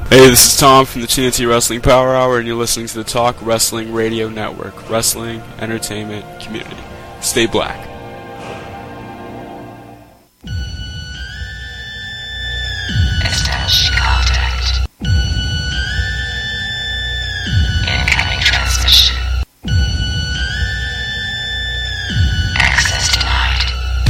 Hey, this is Tom from the TNT Wrestling Power Hour, and you're listening to the Talk Wrestling Radio Network. Wrestling, entertainment, community. Stay black. Establish contact. Incoming transmission. Access denied.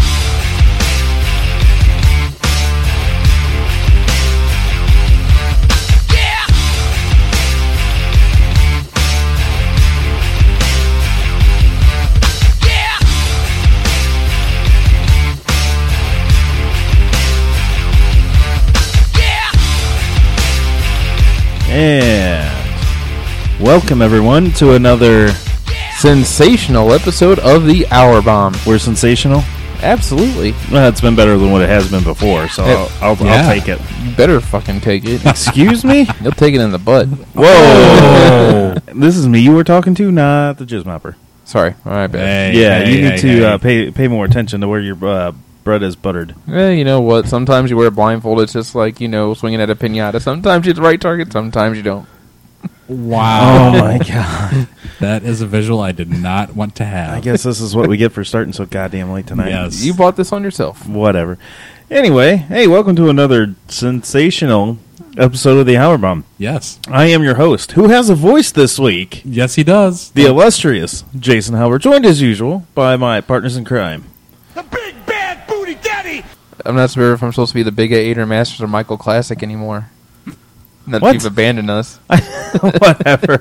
And welcome everyone to another sensational episode of the Hour Bomb. We're sensational. Absolutely. Well, it's been better than what it has been before, so I'll take it. You better fucking take it. Excuse me? You'll take it in the butt. Whoa! This is me you were talking to, not the Jizz Mopper. Sorry. All right, bad. You need to pay more attention to where your bread is buttered. You know what? Sometimes you wear a blindfold. It's just like, swinging at a pinata. Sometimes you hit the right target. Sometimes you don't. Wow. Oh, my God. That is a visual I did not want to have. I guess this is what we get for starting so goddamn late tonight. Yes. You bought this on yourself. Whatever. Anyway, hey, welcome to another sensational episode of the Hour Bomb. Yes. I am your host, who has a voice this week. Yes, he does. The illustrious Jason Howard, joined as usual by my partners in crime. The big bad booty daddy! I'm not sure if I'm supposed to be the Big Adrian Masters or Michael Classic anymore. Now that What? you've abandoned us. Whatever.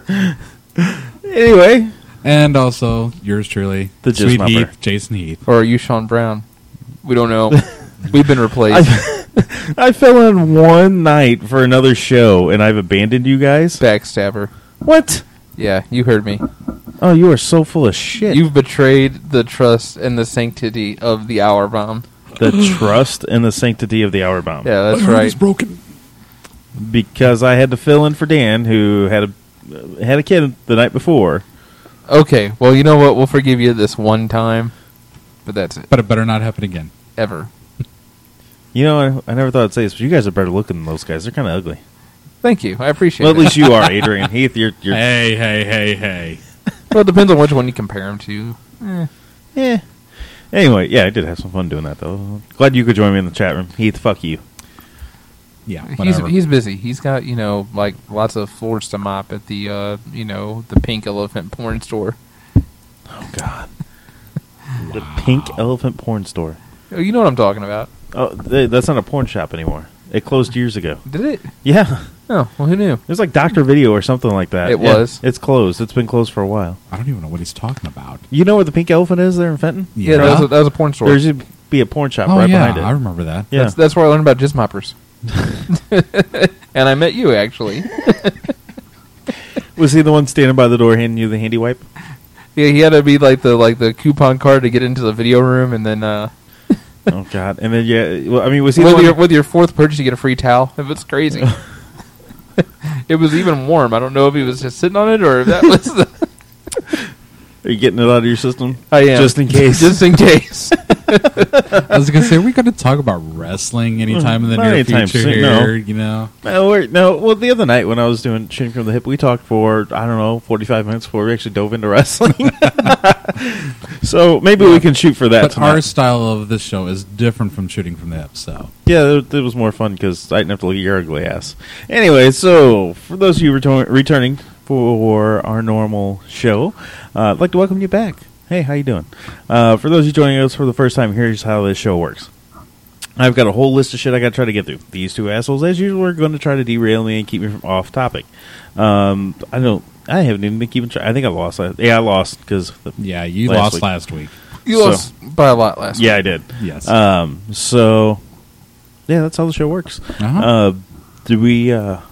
Anyway, And also, yours truly, The Jizz Sweet Mopper. Heath, Jason Heath. Or are you Sean Brown? We don't know. We've been replaced. I fell in one night for another show, and I've abandoned you guys. Backstabber. What? Yeah, you heard me. Oh, you are so full of shit. You've betrayed the trust and the sanctity of the Hour Bomb. The trust and the sanctity of the Hour Bomb. Yeah, that's My heart right. is broken. Because I had to fill in for Dan, who had a kid the night before. Okay, well, you know what? We'll forgive you this one time, but that's it. But it better not happen again. Ever. You know, I never thought I'd say this, but you guys are better looking than those guys. They're kind of ugly. Thank you. I appreciate Well, it. at least you are, Adrian Heath. You're Hey. Well, it depends on which one you compare them to. yeah. Anyway, yeah, I did have some fun doing that, though. Glad you could join me in the chat room. Heath, fuck you. Yeah, whatever. He's busy. He's got, like lots of floors to mop at the, the Pink Elephant porn store. Oh, God. The Pink Elephant Porn Store. Oh, you know what I'm talking about. Oh, that's not a porn shop anymore. It closed years ago. Did it? Yeah. Oh, well, who knew? It was like Dr. Video or something like that. It Yeah, was. It's closed. It's been closed for a while. I don't even know what he's talking about. You know where the Pink Elephant is there in Fenton? Yeah, that was a porn store. There used to be a porn shop Oh, right yeah, behind it. I remember that. Yeah. That's where I learned about jizz moppers. And I met you, actually. Was he the one standing by the door handing you the handy wipe? Yeah, he had to be like the coupon card to get into the video room, and then Oh, God. And then, yeah, well, I mean, was he the one... with your fourth purchase, you get a free towel. It was crazy. It was even warm. I don't know if he was just sitting on it or if that was. Are you getting it out of your system? I am. Just in case. Just in case. I was going to say, we got to talk about wrestling anytime in the Not near anytime future soon, here, no. you know. Well, the other night when I was doing Shooting from the Hip, we talked for, 45 minutes before we actually dove into wrestling. So maybe we can shoot for that But tonight. our style of this show is different from Shooting from the Hip, so. Yeah, it was more fun because I didn't have to look at your ugly ass. Anyway, so for those of you returning for our normal show, I'd like to welcome you back. Hey, how you doing? For those of you joining us for the first time, here's how this show works. I've got a whole list of shit I got to try to get through. These two assholes, as usual, are going to try to derail me and keep me from off topic. I haven't even been keeping track. I think I lost. I lost because Yeah, you Last lost week. last week. You lost by a lot last yeah, I did. Yes. So yeah, that's how the show works. Uh-huh. Do you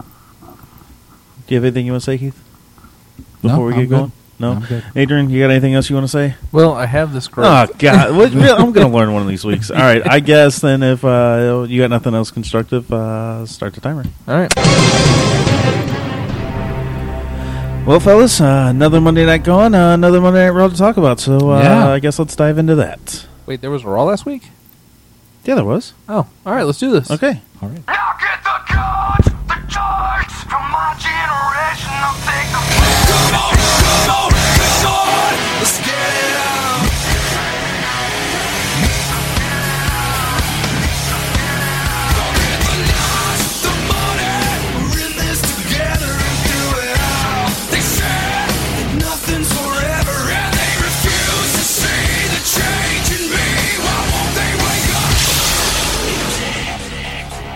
have anything you want to say, Keith? Before No, we I'm get good. going? No? I'm good. Adrian, you got anything else you want to say? Well, I have this Oh, growth. God. I'm going to learn one of these weeks. All right. I guess then if you got nothing else constructive, start the timer. All right. Well, fellas, another Monday night gone. Another Monday Night Raw to talk about. So Yeah. I guess let's dive into that. Wait, there was a Raw last week? Yeah, there was. Oh, all right. Let's do this. Okay. All right. Now get the guns, the charts,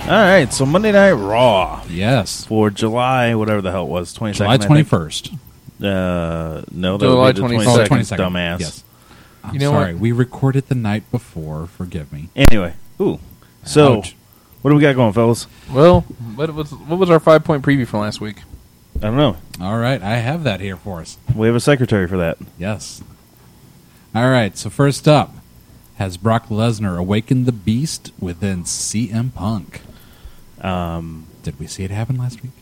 right, so Monday Night Raw Yes. for July, whatever the hell it was, 22nd. July I think. 21st. No, that July would be the 22nd. 22nd, dumbass. Yes. I'm You know sorry. what? We recorded the night before. Forgive me. Anyway, so Ouch. what do we got going, fellas? Well, what was our 5-point preview from last week? I don't know. All right. I have that here for us. We have a secretary for that. Yes. All right. So first up, has Brock Lesnar awakened the beast within CM Punk? Did we see it happen last week?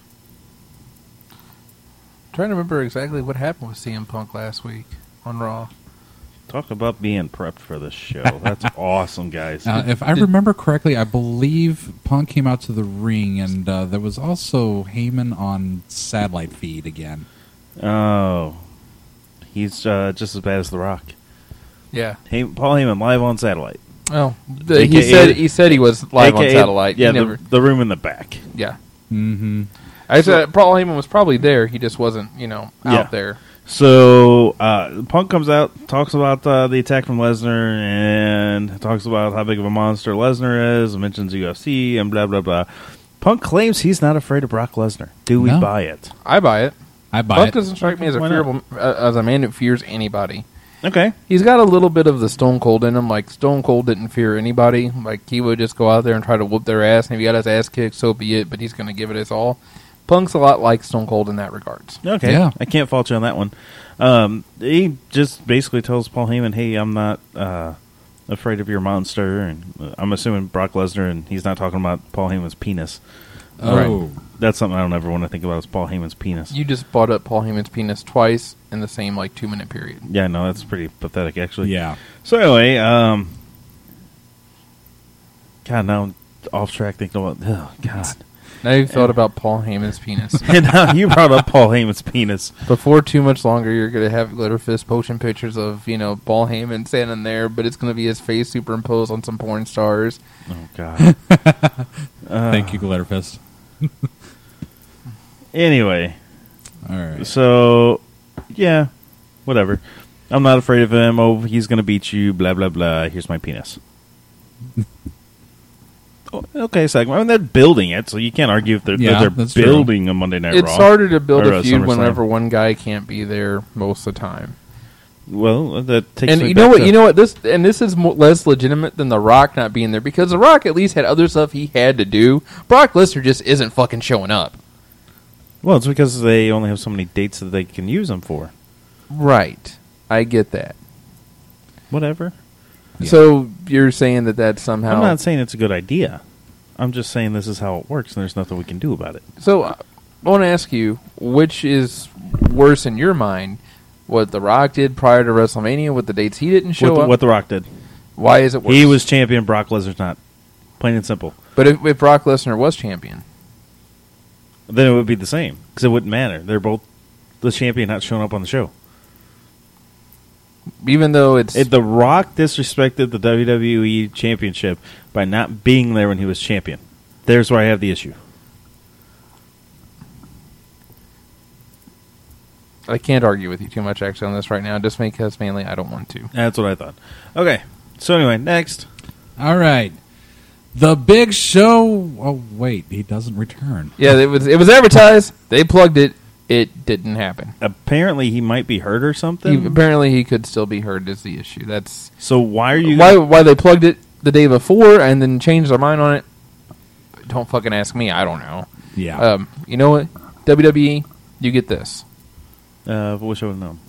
Trying to remember exactly what happened with CM Punk last week on Raw. Talk about being prepped for this show. That's awesome, guys. If I remember correctly, I believe Punk came out to the ring, and there was also Heyman on satellite feed again. Oh, he's just as bad as The Rock. Yeah. Paul Heyman live on satellite. Well, AKA he said he was live on AKA satellite. Yeah, He never, the room in the back. yeah. Mm-hmm. I said Paul Heyman was probably there. He just wasn't, Yeah. out there. So Punk comes out, talks about the attack from Lesnar, and talks about how big of a monster Lesnar is, mentions UFC, and blah, blah, blah. Punk claims he's not afraid of Brock Lesnar. Do we No. buy it? I buy it. I buy Punk it. doesn't strike me as a man who fears anybody. Okay. He's got a little bit of the Stone Cold in him. Like, Stone Cold didn't fear anybody. Like, he would just go out there and try to whoop their ass, and if he got his ass kicked, so be it, but he's going to give it his all. Punk's a lot like Stone Cold in that regards. Okay. Yeah. I can't fault you on that one. He just basically tells Paul Heyman, hey, I'm not afraid of your monster. And I'm assuming Brock Lesnar, and he's not talking about Paul Heyman's penis. Oh. That's something I don't ever want to think about is Paul Heyman's penis. You just brought up Paul Heyman's penis twice in the same, 2-minute period. Yeah, no, that's pretty pathetic, actually. Yeah. So anyway, God, now I'm off track thinking about, oh, God. Now you've thought about Paul Heyman's penis. And now you brought up Paul Heyman's penis. Before too much longer, you're going to have Glitterfist posting pictures of, Paul Heyman standing there, but it's going to be his face superimposed on some porn stars. Oh, God. Thank you, Glitterfist. Anyway, All right. so, yeah, whatever. I'm not afraid of him. Oh, he's going to beat you, blah, blah, blah. Here's my penis. Oh, okay, segment. I mean, they're building it, so you can't argue if they're, Yeah, they're that's true. building a Monday Night Raw. It's harder to build Or, a feud SummerSlam. whenever one guy can't be there most of the time. Well, that takes And me you back know what? to- You know what? This is less legitimate than The Rock not being there because The Rock at least had other stuff he had to do. Brock Lesnar just isn't fucking showing up. Well, it's because they only have so many dates that they can use them for. Right. I get that. Whatever. Yeah. So you're saying that somehow? I'm not saying it's a good idea. I'm just saying this is how it works, and there's nothing we can do about it. So I want to ask you, which is worse in your mind? What The Rock did prior to WrestleMania with the dates he didn't show up? What The Rock did. Why is it worse? He was champion, Brock Lesnar's not. Plain and simple. But if Brock Lesnar was champion, Then it would be the same, because it wouldn't matter. They're both the champion not showing up on the show. even though it's The Rock disrespected the WWE Championship by not being there when he was champion. There's where I have the issue. I can't argue with you too much actually on this right now, just because mainly I don't want to. That's what I thought. Okay, so anyway, next. All right. The Big Show. Oh, wait. He doesn't return. Yeah, it was advertised. They plugged it. It didn't happen. Apparently he might be hurt or something. Apparently, he could still be hurt. Is the issue? That's So why are you... why they plugged it the day before and then changed their mind on it. Don't fucking ask me. I don't know. Yeah. You know what? WWE, you get this. wish I would know.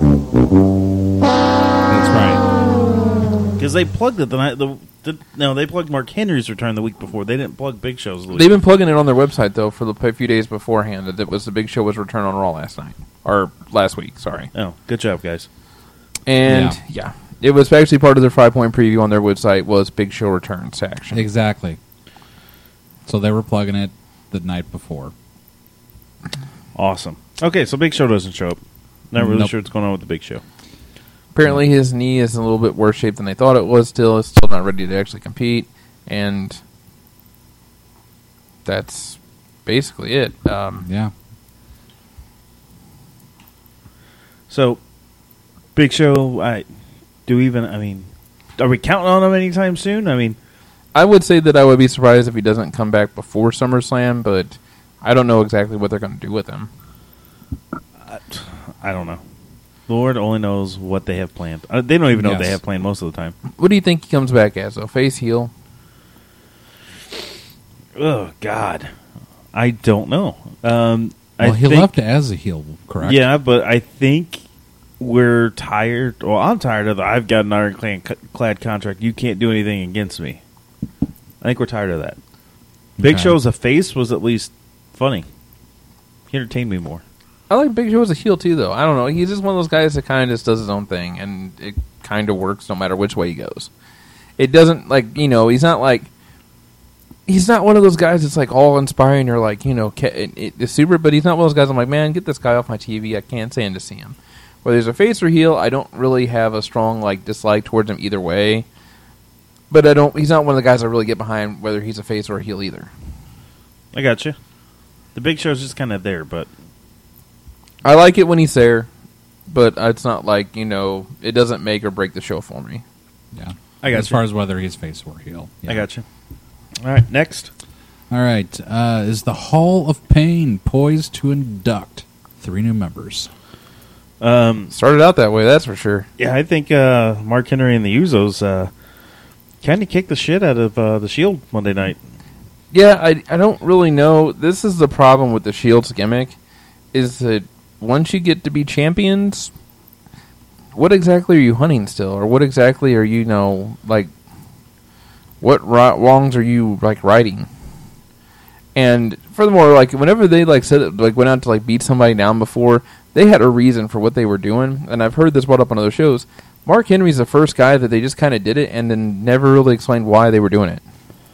That's right. Because they plugged it the night... No, they plugged Mark Henry's return the week before. They didn't plug Big Show's the week They've been plugging it on their website though for a few days beforehand. That it was the Big Show was return on Raw last night or last week. Sorry. Oh, good job, guys. And yeah, it was actually part of their 5-point preview on their website was Big Show returns to action. Exactly. So they were plugging it the night before. Awesome. Okay, so Big Show doesn't show up. Not really Nope. sure what's going on with the Big Show. Apparently, his knee is in a little bit worse shape than they thought it was. It's still not ready to actually compete, and that's basically it. Yeah. So, Big Show, are we counting on him anytime soon? I mean, I would say that I would be surprised if he doesn't come back before SummerSlam, but I don't know exactly what they're going to do with him. I don't know. Lord only knows what they have planned. They don't even know what they have planned most of the time. What do you think he comes back as, though? Face, heel? Oh, God. I don't know. He left as a heel, correct? Yeah, but I think we're tired. Well, I'm tired of the I've got an ironclad contract. You can't do anything against me. I think we're tired of that. Big Okay. Show's a face was at least funny. He entertained me more. I like Big Show as a heel, too, though. I don't know. He's just one of those guys that kind of just does his own thing, and it kind of works no matter which way he goes. It doesn't, like, you know, he's not like... He's not one of those guys that's, like, all inspiring or, like, you know, it's super, but he's not one of those guys I'm like, man, get this guy off my TV. I can't stand to see him. Whether he's a face or heel, I don't really have a strong, like, dislike towards him either way. But he's not one of the guys I really get behind, whether he's a face or a heel either. I got you. The Big Show's just kind of there, but... I like it when he's there, but it's not like, you know, it doesn't make or break the show for me. Yeah. I got As far as whether he's face or heel. Yeah. I got you. All right, next. All right. Is the Hall of Pain poised to induct 3 new members? Started out that way, that's for sure. Yeah, I think Mark Henry and the Usos kind of kicked the shit out of the Shield Monday night. Yeah, I don't really know. This is the problem with the Shield's gimmick, is that once you get to be champions, what exactly are you hunting still? Or what exactly are you know, like, what wrongs are you, like, righting? And furthermore, like, whenever they, like, went out to, like, beat somebody down before, they had a reason for what they were doing. And I've heard this brought up on other shows. Mark Henry's the first guy that they just kind of did it and then never really explained why they were doing it.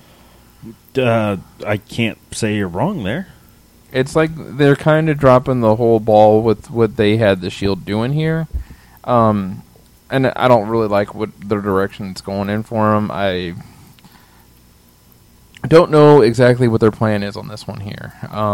I can't say you're wrong there. It's like they're kind of dropping the whole ball with what they had the Shield doing here. And I don't really like what the direction it's going in for them. I don't know exactly what their plan is on this one here.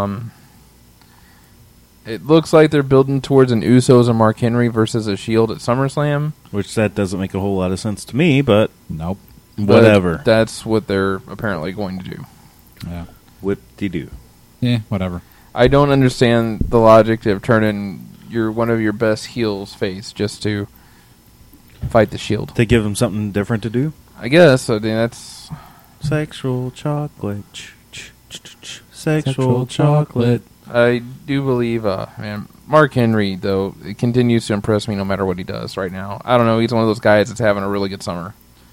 It looks like they're building towards an Usos and Mark Henry versus a Shield at SummerSlam. Which that doesn't make a whole lot of sense to me, but Nope. whatever. But that's what they're apparently going to do. Yeah. Whip-de-doo. Yeah, whatever. I don't understand the logic of turning one of your best heels face just to fight the Shield. To give them something different to do? I guess. I mean, that's... Sexual chocolate. Sexual chocolate. I do believe, man, Mark Henry, though, it continues to impress me no matter what he does right now. I don't know. He's one of those guys that's having a really good summer.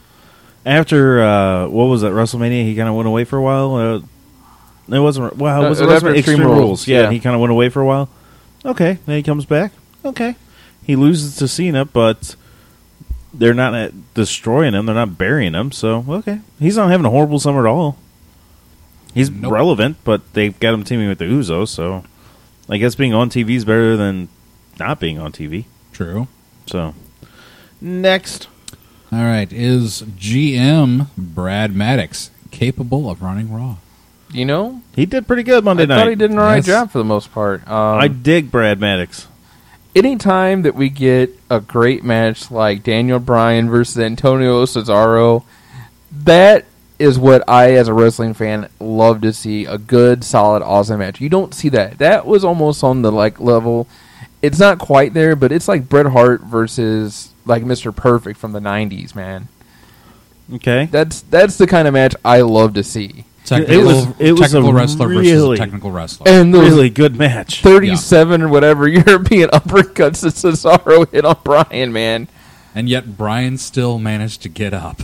After, what was that, WrestleMania, he kind of went away for a while. It wasn't, well, it was after WrestleMania Extreme Rules. Yeah. He kind of went away for a while. Okay, then he comes back. Okay. He loses to Cena, but they're not destroying him. They're not burying him, so, okay. He's not having a horrible summer at all. He's relevant, but they've got him teaming with the Usos, so I guess being on TV is better than not being on TV. True. So, next. All right. Is GM Brad Maddox capable of running Raw? You know? He did pretty good Monday night. I thought he did an alright Yes. job for the most part. I dig Brad Maddox. Anytime that we get a great match like Daniel Bryan versus Antonio Cesaro, that is what I, as a wrestling fan, love to see. A good, solid, awesome match. You don't see that. That was almost on the like level. It's not quite there, but it's like Bret Hart versus like Mr. Perfect from the 90s, man. Okay. That's the kind of match I love to see. Technical, it was technical a wrestler versus really- a technical wrestler. And those Really good match. 37 or whatever European uppercuts that Cesaro hit on Bryan, man. And yet Bryan still managed to get up.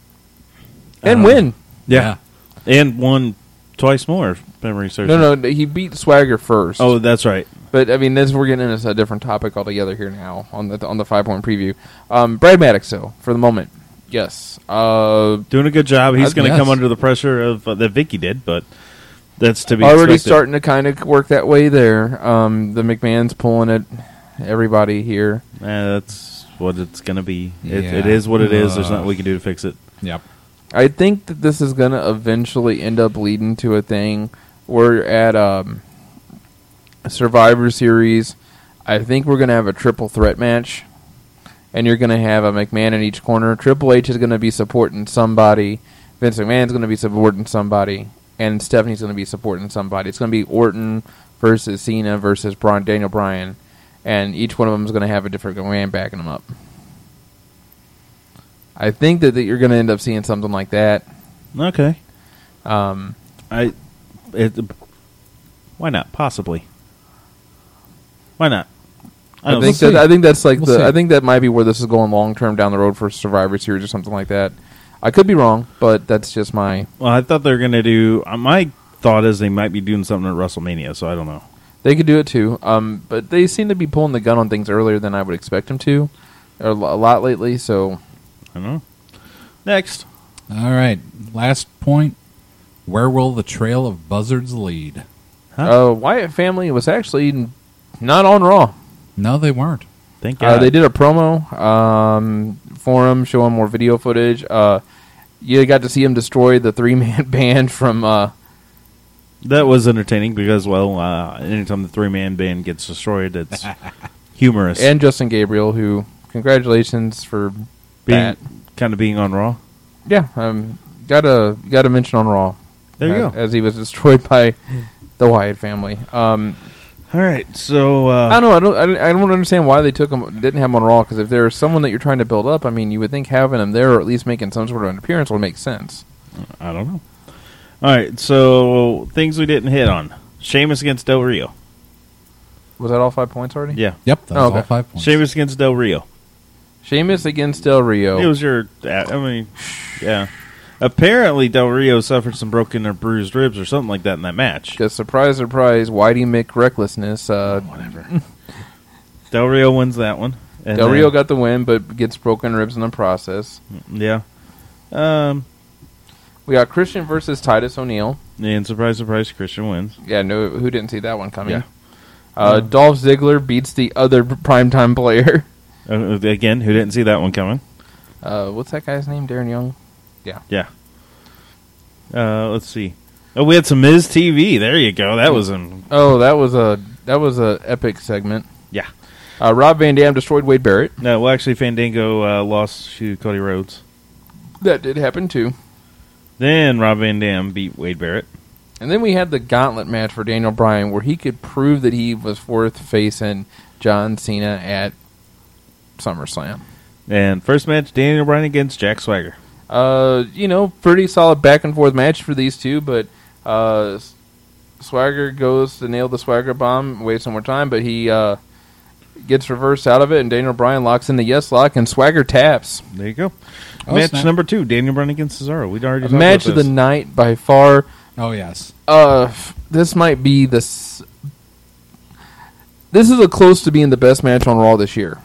And win. Yeah. And won twice more, if memory serves. me. No, he beat Swagger first. Oh, that's right. But I mean, we're getting into a different topic altogether here now on the 5-point preview. Brad Maddox, though, for the moment, yes, Doing a good job. He's going to yes. come under the pressure of that Vicky did, but that's to be already expected. starting to kind of work that way there. The McMahon's pulling it. Everybody here. That's what it's going to be. Yeah. It is what it is. There's nothing we can do to fix it. Yep. I think that this is going to eventually end up leading to a thing. We're at Survivor Series. I think we're going to have a triple threat match. And you're going to have a McMahon in each corner. Triple H is going to be supporting somebody. Vince McMahon's going to be supporting somebody, and Stephanie's going to be supporting somebody. It's going to be Orton versus Cena versus Daniel Bryan, and each one of them is going to have a different man backing them up. I think that you're going to end up seeing something like that. Okay. Um, Why not? Possibly. Why not? I don't think know. I think that's like We'll see. I think that might be where this is going long term down the road for Survivor Series or something like that. I could be wrong, but that's just my. Well, I thought they were going to do. My thought is they might be doing something at WrestleMania, so I don't know. They could do it too, but they seem to be pulling the gun on things earlier than I would expect them to, a lot lately. So I don't know. Next. All right, last point. Where will the trail of buzzards lead? Wyatt family was actually not on Raw. No, they weren't. Thank God. They did a promo for him, showing more video footage. You got to see him destroy the 3-man band from. That was entertaining because, well, anytime the 3-man band gets destroyed, it's humorous. And Justin Gabriel, who congratulations for that. Being on Raw. Yeah, got a mention on Raw. There you go. As he was destroyed by the Wyatt family. All right, so I don't know. I don't understand why they didn't have him on Raw. Because if there's someone that you're trying to build up, I mean, you would think having him there or at least making some sort of an appearance would make sense. I don't know. All right, so things we didn't hit on: Sheamus against Del Rio. Was that all 5 points already? Yeah, Yep, that was okay. all 5 points. Sheamus against Del Rio. Sheamus against Del Rio. It was your. I mean, yeah. Apparently, Del Rio suffered some broken or bruised ribs or something like that in that match. Because surprise, surprise, Whitey Mick recklessness. Whatever. Del Rio wins that one. And Del Rio got the win, but gets broken ribs in the process. Yeah. We got Christian versus Titus O'Neil. And surprise, surprise, Christian wins. Yeah, no, who didn't see that one coming? Yeah. Dolph Ziggler beats the other primetime player. Again, who didn't see that one coming? What's that guy's name? Darren Young? Yeah. Let's see. Oh, we had some Miz TV. There you go. That was an. Oh, that was a epic segment. Yeah. Rob Van Dam destroyed Wade Barrett. No, well, actually, Fandango lost to Cody Rhodes. That did happen too. Then Rob Van Dam beat Wade Barrett. And then we had the gauntlet match for Daniel Bryan, where he could prove that he was worth facing John Cena at SummerSlam. And first match, Daniel Bryan against Jack Swagger. Pretty solid back and forth match for these two, but Swagger goes to nail the Swagger bomb, waste some more time, but he gets reversed out of it, and Daniel Bryan locks in the yes lock, and Swagger taps. There you go. Oh, match snap. number 2, Daniel Bryan against Cesaro. We'd already talked Match about of the this. night by far. Oh, yes. This might be this is a close to being the best match on Raw this year.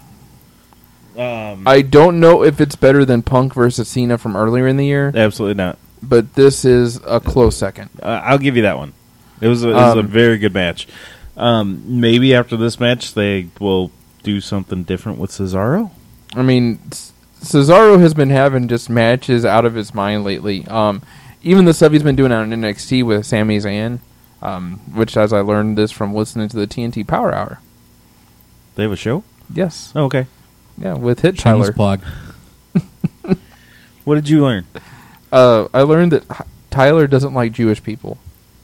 I don't know if it's better than Punk versus Cena from earlier in the year, Absolutely not. but this is a close second. I'll give you that one. It was a very good match. Maybe after this match, they will do something different with Cesaro. I mean, Cesaro has been having just matches out of his mind lately. Even the stuff he's been doing on NXT with Sami Zayn, which, as I learned this from listening to the TNT Power Hour. They have a show? Yes. Oh, okay. Yeah, with Hit Shameless Tyler. plug. What did you learn? I learned that Tyler doesn't like Jewish people.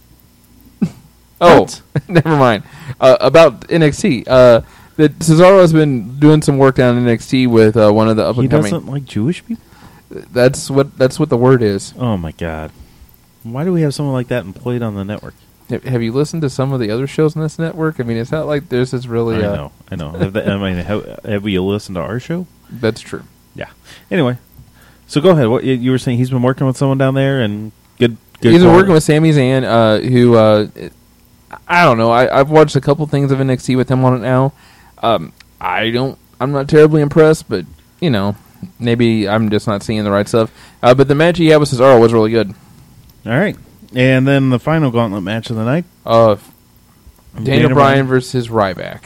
What? Never mind. About NXT. That Cesaro has been doing some work down in NXT with one of the up He and coming. doesn't like Jewish people? That's what the word is. Oh, my God. Why do we have someone like that employed on the network? Have you listened to some of the other shows on this network? I mean, it's not like there's this really. I know. Have you listened to our show? That's true. Yeah. Anyway, so go ahead. What you were saying? He's been working with someone down there, and good. He's been call. working with Sami Zayn, who I don't know. I've watched a couple things of NXT with him on it now. I'm not terribly impressed, but maybe I'm just not seeing the right stuff. But the match he had with Cesaro was really good. All right, and then the final gauntlet match of the night: Daniel Bryan versus Ryback.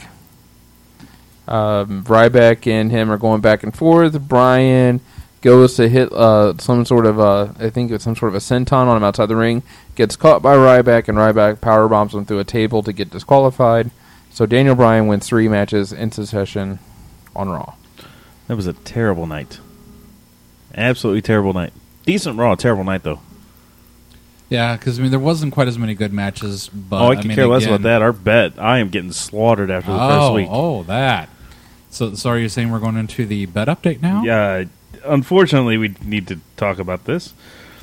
Ryback and him are going back and forth. Bryan goes to hit some sort of I think it's some sort of a senton on him outside the ring. Gets caught by Ryback, and Ryback powerbombs him through a table to get disqualified. So Daniel Bryan wins 3 matches in succession on Raw. That was a terrible night. Absolutely terrible night. Decent Raw, terrible night though. Yeah, because there wasn't quite as many good matches. But I could care less again- about that. Our bet, I am getting slaughtered after the first week. Oh, that. So are you saying we're going into the bet update now? Yeah, unfortunately, we need to talk about this.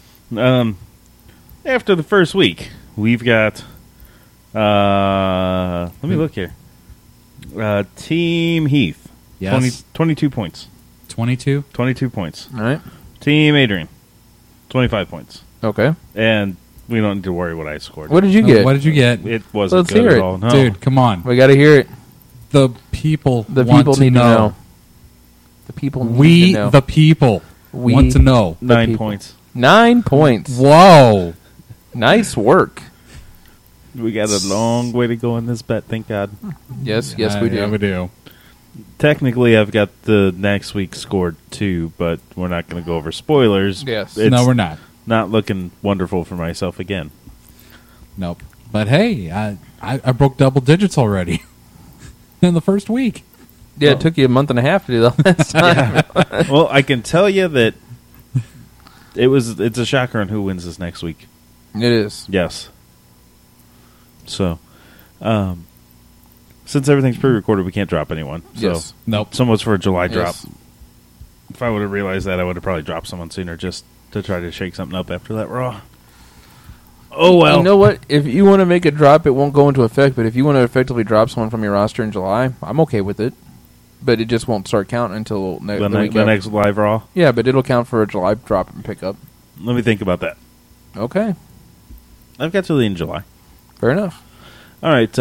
After the first week, we've got. Let me look here. Team Heath, Yes. 22 points. 22. 22 points. All right. Team Adrian, 25 points. Okay. And we don't need to worry what I scored. What did you get? What did you get? It wasn't Let's good hear at it. all. No. Dude, come on. We got to hear it. The people The want people to need know. to know. The people need We, to know. the people, We- want to know. 9 people. points. 9 points. Whoa. Nice work. We got a long way to go in this bet, thank God. Yes, we do. Yeah, we do. Technically, I've got the next week scored too, but we're not going to go over spoilers. Yes. It's No, we're not. not looking wonderful for myself again. Nope. But hey, I broke double digits already in the first week. Yeah, it took you a month and a half to do that last time. Well, I can tell you that it's a shocker on who wins this next week. It is. Yes. So, since everything's pre-recorded, we can't drop anyone. So, Yes. Nope. someone's for a July drop. Yes. If I would have realized that, I would have probably dropped someone sooner just to try to shake something up after that Raw. Oh, well. You know what? If you want to make a drop, it won't go into effect. But if you want to effectively drop someone from your roster in July, I'm okay with it. But it just won't start counting until the the week after. next live Raw? Yeah, but it'll count for a July drop and pickup. Let me think about that. Okay, I've got till the end of July. fair enough. All right.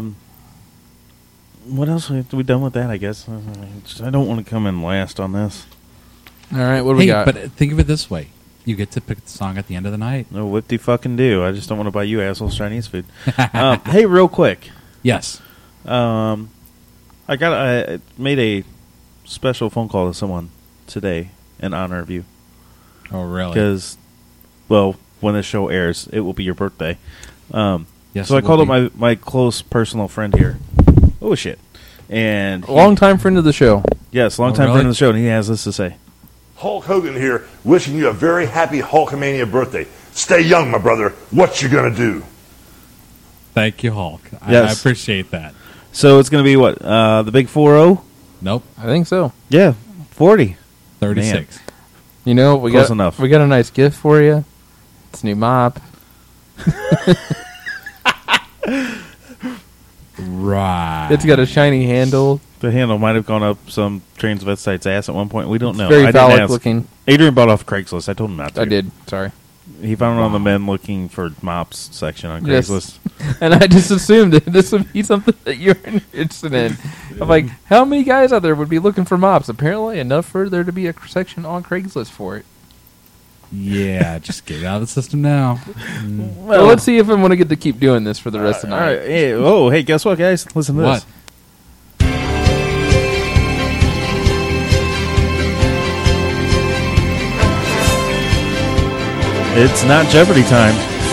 What else? Are we done with that, I guess? I don't want to come in last on this. All right, what do we Hey, got? but think of it this way: you get to pick the song at the end of the night. No, what do you fucking do? I just don't want to buy you assholes Chinese food. Hey, real quick. Yes. I made a special phone call to someone today in honor of you. Oh, really? Because, well, when this show airs, it will be your birthday. Yes, So I it called will up my close personal friend here. Oh, shit. And Long-time friend of the show. yes, long time really? friend of the show, and he has this to say. Hulk Hogan here, wishing you a very happy Hulkamania birthday. Stay young, my brother. What you gonna do? Thank you, Hulk. I Yes. appreciate that. So it's going to be what? The big 4-0? Nope. I think so. Yeah, 40. 36. You know, we Close got enough. We got a nice gift for you. It's a new mop. Right. It's got a shiny handle. The handle might have gone up some transvestite's ass at one point. We don't know. Very I didn't phallic ask. looking. Adrian bought off Craigslist. I told him not to. I did. Sorry. He found it on the men looking for mops section on Yes. Craigslist. And I just assumed that this would be something that you're interested in. I'm like, how many guys out there would be looking for mops? Apparently enough for there to be a section on Craigslist for it. Yeah, just get it out of the system now. Well, let's see if I want to get to keep doing this for the rest of the All night. right. Hey, oh, hey, guess what, guys? Listen to What? this. It's not Jeopardy time.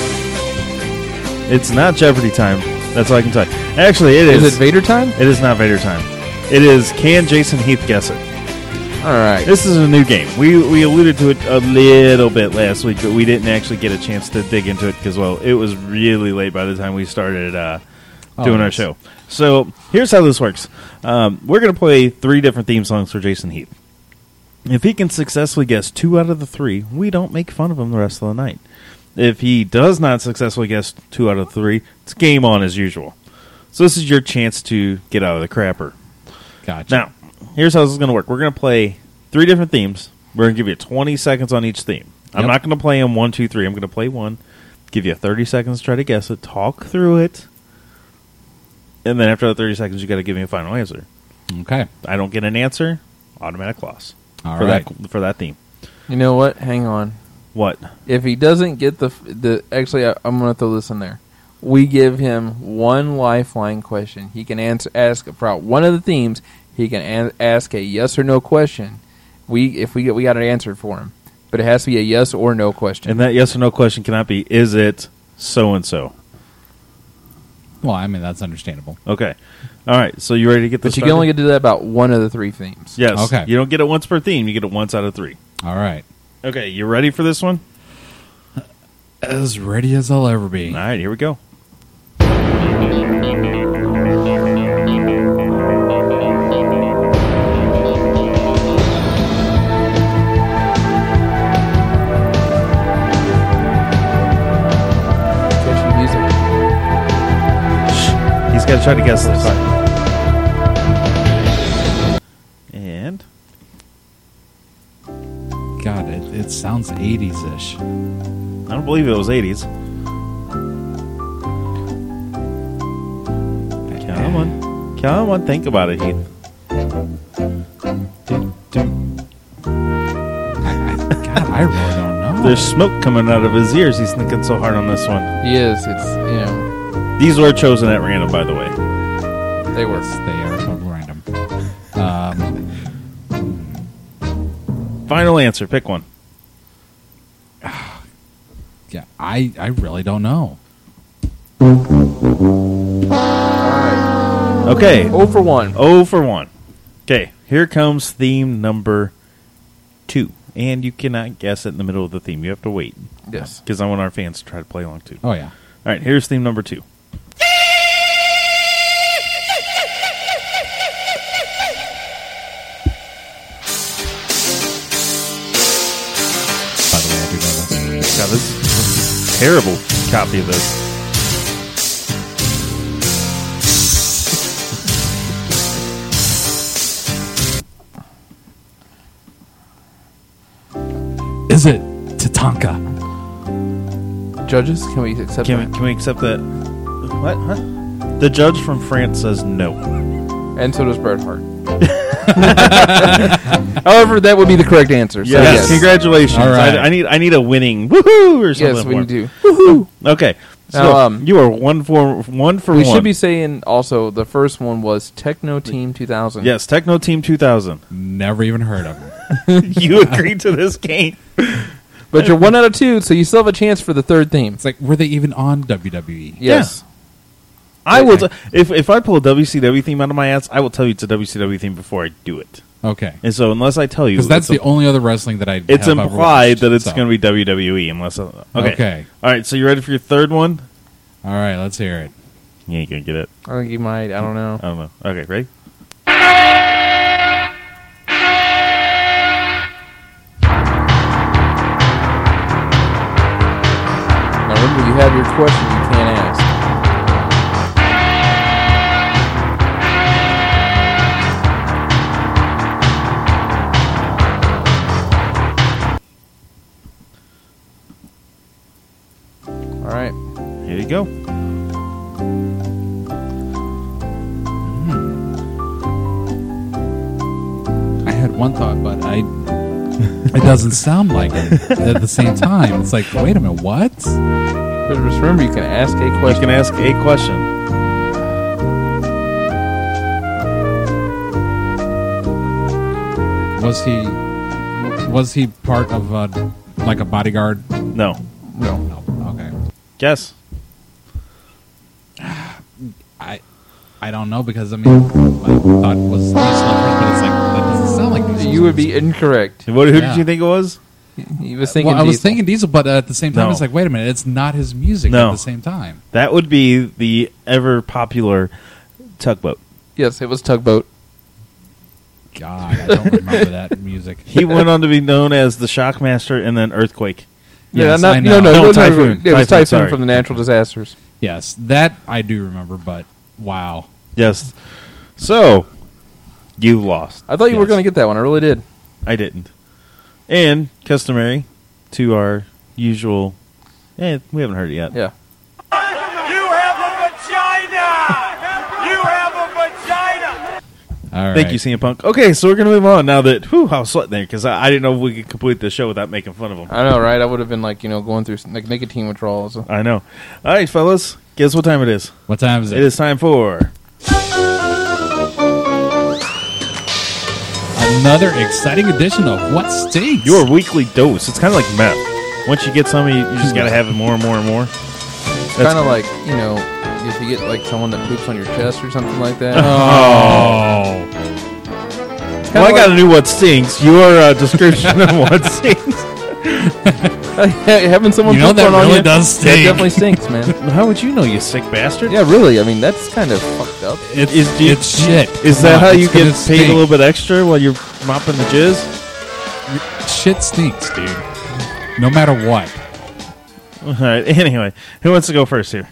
It's not Jeopardy time. That's all I can tell you. Actually, it is. Is it Vader time? It is not Vader time. It is Can Jason Heath guess it? All right. This is a new game. We alluded to it a little bit last week, but we didn't actually get a chance to dig into it because, well, it was really late by the time we started doing our nice. show. So here's how this works. We're going to play 3 different theme songs for Jason Heath. If he can successfully guess 2 out of the 3, we don't make fun of him the rest of the night. If he does not successfully guess 2 out of 3, it's game on as usual. So this is your chance to get out of the crapper. Gotcha. Now, here's how this is going to work. We're going to play 3 different themes. We're going to give you 20 seconds on each theme. I'm Yep. not going to play them 1, 2, 3. I'm going to play one, give you 30 seconds to try to guess it, talk through it, and then after the 30 seconds, you got to give me a final answer. Okay. I don't get an answer, automatic loss All for right. that for that theme. You know what? Hang on. What? If he doesn't get actually, I'm going to throw this in there. We give him one lifeline question. He can ask about one of the themes. He can ask a yes or no question. We got it answered for him, but it has to be a yes or no question. And that yes or no question cannot be, is it so and so? Well, I mean, that's understandable. Okay. All right. So you ready to get this But you can started? only get to do that about one of the 3 themes. Yes. Okay. You don't get it once per theme. You get it once out of 3. All right. Okay, you ready for this one? As ready as I'll ever be. All right, here we go. Catchy music. He's got to try to guess this. And God, it sounds 80s-ish. I don't believe it was 80s. Come on, think about it, Heath. God, I really don't know. There's smoke coming out of his ears. He's thinking so hard on this one. He is. It's These were chosen at random, by the way. they were. Yes, they are so random. Final answer. Pick one. Yeah, I really don't know. Okay. 0 for 1. 0 for 1. Okay, here comes theme number 2. And you cannot guess it in the middle of the theme. You have to wait. Yes. Because I want our fans to try to play along too. Oh, yeah. All right, here's theme number 2. By the way, I do know this. God, this is a terrible copy of this. Is it Tatanka? Judges, can we accept that? Can we accept that? What? Huh? The judge from France says no. And so does Bret Hart. However, that would be the correct answer. So Yes, congratulations. All right. I need a winning woohoo or something. Yes, we more. need to. Woohoo! Okay. So Now, you are 1 for 1. We should be saying also the first one was Techno Team 2000. Yes, Techno Team 2000. Never even heard of him. You agreed to this game. But you're 1 out of 2, so you still have a chance for the third theme. It's like, were they even on WWE? Yes. I will. If I pull a WCW theme out of my ass, I will tell you it's a WCW theme before I do it. Okay. And so unless I tell you, Because that's the only other wrestling that I it's have ever implied watched, that it's so. going to be WWE. Unless okay. Okay. All right. So you ready for your third one? All right, let's hear it. You ain't gonna get it. I think you might. I don't know. I don't know. Okay, ready? Now remember, you have your question you can't ask. All right. Here you go. I had one thought, but it doesn't sound like it at the same time. It's like, wait a minute, what? But just remember, you can ask a You question. can ask a question. Was he part of like a bodyguard? No. No. Okay. Guess. I don't know because I mean I thought it was Leaf Slumpers, but it's like that doesn't sound like Diesel. You would be incorrect. Who Yeah. did you think it was? He was thinking. Well, I was Diesel. thinking Diesel, but at the same time, No. it's like, wait a minute, it's not his music No. at the same time. That would be the ever popular Tugboat. Yes, it was Tugboat. God, I don't remember that music. He went on to be known as the Shockmaster and then Earthquake. Yes, not, I know. No, no, Typhoon. It was Typhoon, Typhoon sorry. from the natural disasters. Yes, that I do remember, but wow. Yes. So, you lost. I thought you were Yes. going to get that one. I really did. I didn't. And, customary to our usual... we haven't heard it yet. Yeah. You have a vagina! You have a vagina! All right. Thank you, CM Punk. Okay, so we're going to move on now that... Whew, I was sweating there because I didn't know if we could complete the show without making fun of him. I know, right? I would have been going through like nicotine withdrawals. I know. All right, fellas. Guess what time it is? What time is it? It is time for... Another exciting edition of What Stinks. Your weekly dose. It's kind of like meth. Once you get some, you just got to have it more and more and more. It's kind of like, if you get like someone that poops on your chest or something like that. Oh. Well, I got a new What Stinks. Your description of What Stinks. Having someone You know poop that one on really you, does that stink. definitely stinks, man. How would you know, you sick bastard? Yeah, really. I mean, that's kind of fucked up. It's Is- shit. Is Come that on, how it's you gonna get paid stink. a little bit extra while you're mopping the jizz? Shit stinks, dude. No matter what. All right. Anyway, who wants to go first here?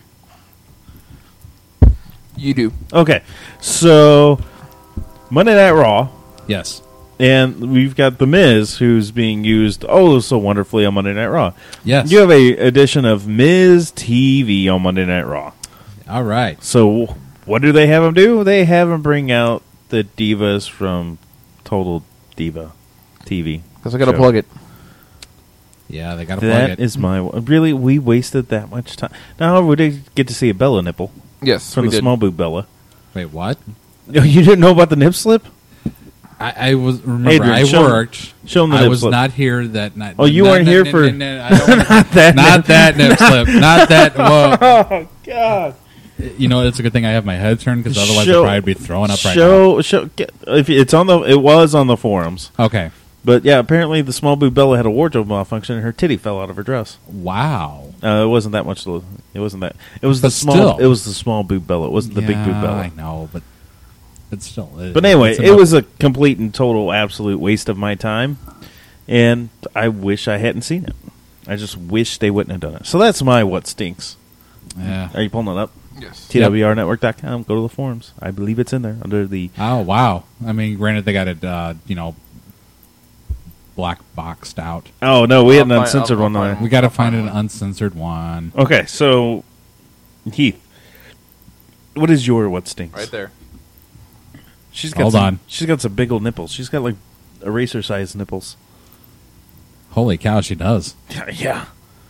You do. Okay. So Monday Night Raw, Yes. and we've got The Miz, who's being used oh so wonderfully on Monday Night Raw. Yes. You have a edition of Miz TV on Monday Night Raw. All right. So what do they have him do? They have him bring out the divas from Total Diva TV. Because I got to show. plug it. Yeah, they got to plug That it. is my really. We wasted that much time. Now we did get to see a Bella nipple Yes, from we the did. small boob Bella. Wait, what? You didn't know about the nip slip? I was remember Adrian, I show 'em- worked. show 'em the I nip was slip. not here that night. Oh, you weren't here for- I don't Not that. not that nip slip. Not that. Whoa. Oh God! You know, it's a good thing I have my head turned because otherwise I'd probably be throwing up right If it's on the. It was on the forums, now. Okay. but yeah, apparently the small boob Bella had a wardrobe malfunction and her titty fell out of her dress. Wow. It wasn't that much. It wasn't that. It was the But small. still. It was the small boob Bella. It wasn't the big boob Bella. I know, but it's still. But anyway, it's it enough. was a complete and total absolute waste of my time, and I wish I hadn't seen it. I just wish they wouldn't have done it. So that's my what stinks. Yeah. Are you pulling it up? Yes. TWRnetwork.com. Go to the forums. I believe it's in there under the. Oh wow! I mean, granted, they got it, black boxed out. Oh no, we had an I'll uncensored find- one I'll there. find We got to find an uncensored one. Okay, so Heath, what is your what stinks? Right there. She's got Hold some, on. She's got some big old nipples. She's got like eraser-sized nipples. Holy cow, she does! Yeah.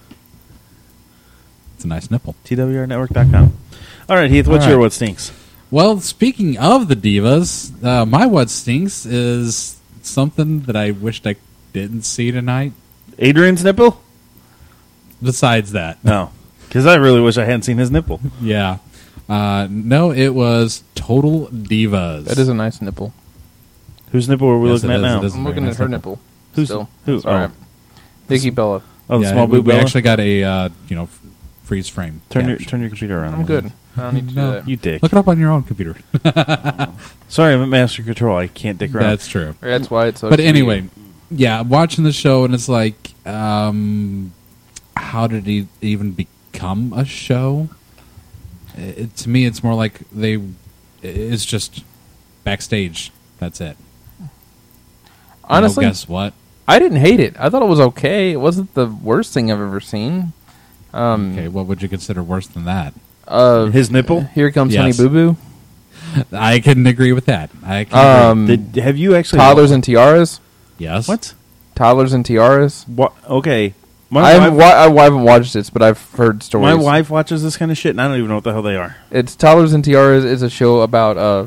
It's a nice nipple. TWRnetwork.com. All right, Heath, what's All your right. what stinks? Well, speaking of the divas, my what stinks is something that I wished I didn't see tonight. Adrian's nipple? Besides that, No, because I really wish I hadn't seen his nipple. yeah, no, it was Total Divas. That is a nice nipple. Whose nipple are we Yes, looking it at is, now? it is. I'm Very looking nice at her nipple. nipple. Who's Still. who? It's all right. Nikki Bella. Oh, the Yeah, small boob we Bella? actually got a freeze frame. Turn your capture. computer around. I'm good. I don't need to No, do that. You dick. Look it up on your own computer. Sorry, I'm at master control. I can't dick around. That's true. That's why it's so But cute. anyway, yeah, I'm watching the show and it's like, how did it even become a show? To me, it's more like it's just backstage. That's it. Honestly, guess what? I didn't hate it. I thought it was okay. It wasn't the worst thing I've ever seen. Okay, what would you consider worse than that? His nipple? Here comes Yes. Honey Boo Boo. I can agree with that. I can agree. Have you actually... Toddlers and tiaras. Yes. What? Toddlers and tiaras. What? Okay. I haven't watched this, but I've heard stories. My wife watches this kind of shit, and I don't even know what the hell they are. It's Toddlers and Tiaras is a show about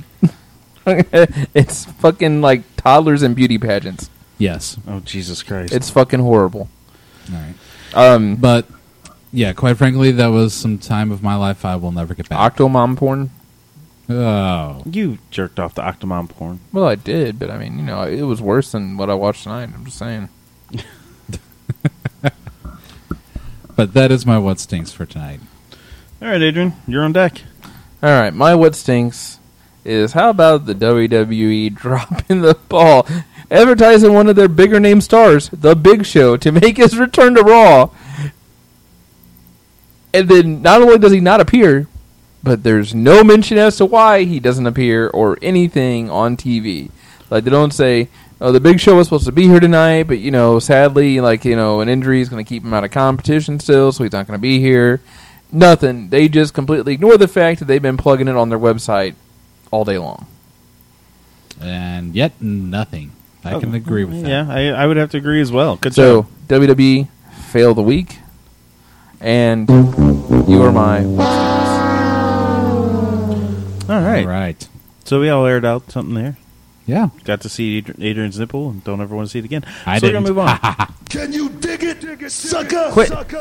it's fucking like toddlers and beauty pageants. Yes. Oh, Jesus Christ. It's fucking horrible. All right. But But yeah, quite frankly, that was some time of my life I will never get back. Octomom porn. Oh. You jerked off the Octomom porn. Well, I did, but I mean, it was worse than what I watched tonight. I'm just saying. But that is my what stinks for tonight. All right, Adrian, you're on deck. All right, my what stinks is how about the WWE dropping the ball, advertising one of their bigger name stars, The Big Show, to make his return to Raw. And then not only does he not appear, but there's no mention as to why he doesn't appear or anything on TV. Like, they don't say, oh, The Big Show was supposed to be here tonight, but, sadly, an injury is going to keep him out of competition still, so he's not going to be here. Nothing. They just completely ignore the fact that they've been plugging it on their website all day long. And yet nothing. I can agree with that. Yeah, I would have to agree as well. Good So, job. WWE, fail of the week, and you are my what stinks. All right. All right. So we all aired out something there. Yeah. Got to see Adrian's nipple and don't ever want to see it again. I so didn't. we're going to move on. Can you dig it, sucker? Quit. Sucker.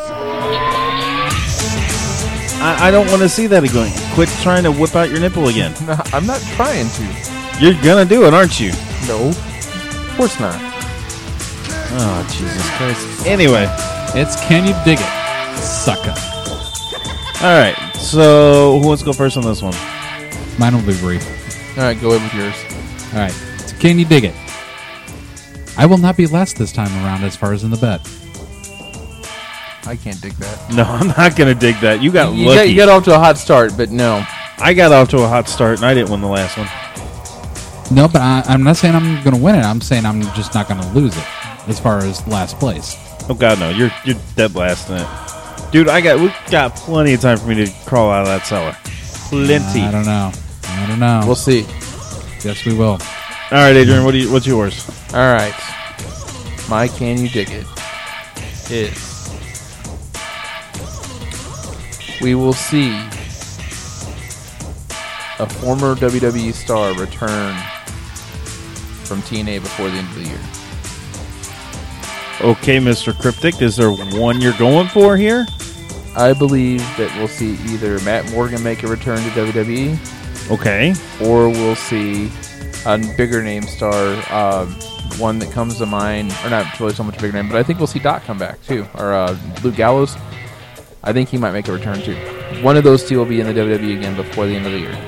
I don't want to see that again. Quit trying to whip out your nipple again. No, I'm not trying to. You're going to do it, aren't you? No, of course not. Oh, Jesus Christ. Anyway. It's Can You Dig It, sucker. All right. So, who wants to go first on this one? Mine will be brief. All right, go ahead with yours. All right. So Can You Dig It? I will not be last this time around as far as in the bet. I can't dig that. No, I'm not going to dig that. You got You lucky. got off to a hot start, but no. I got off to a hot start, and I didn't win the last one. No, but I'm not saying I'm going to win it. I'm saying I'm just not going to lose it as far as last place. Oh, God, no. You're dead last in it. Dude, we got plenty of time for me to crawl out of that cellar. Plenty. I don't know. We'll see. Yes, we will. All right, Adrian, what's yours? All right. My Can You Dig It is we will see a former WWE star return from TNA before the end of the year. Okay, Mr. Cryptic, is there one you're going for here? I believe that we'll see either Matt Morgan make a return to WWE, Okay. or we'll see a bigger name star. One that comes to mind, or not really so much a bigger name, but I think we'll see Doc come back too, or Luke Gallows. I think he might make a return too. One of those two will be in the WWE again before the end of the year.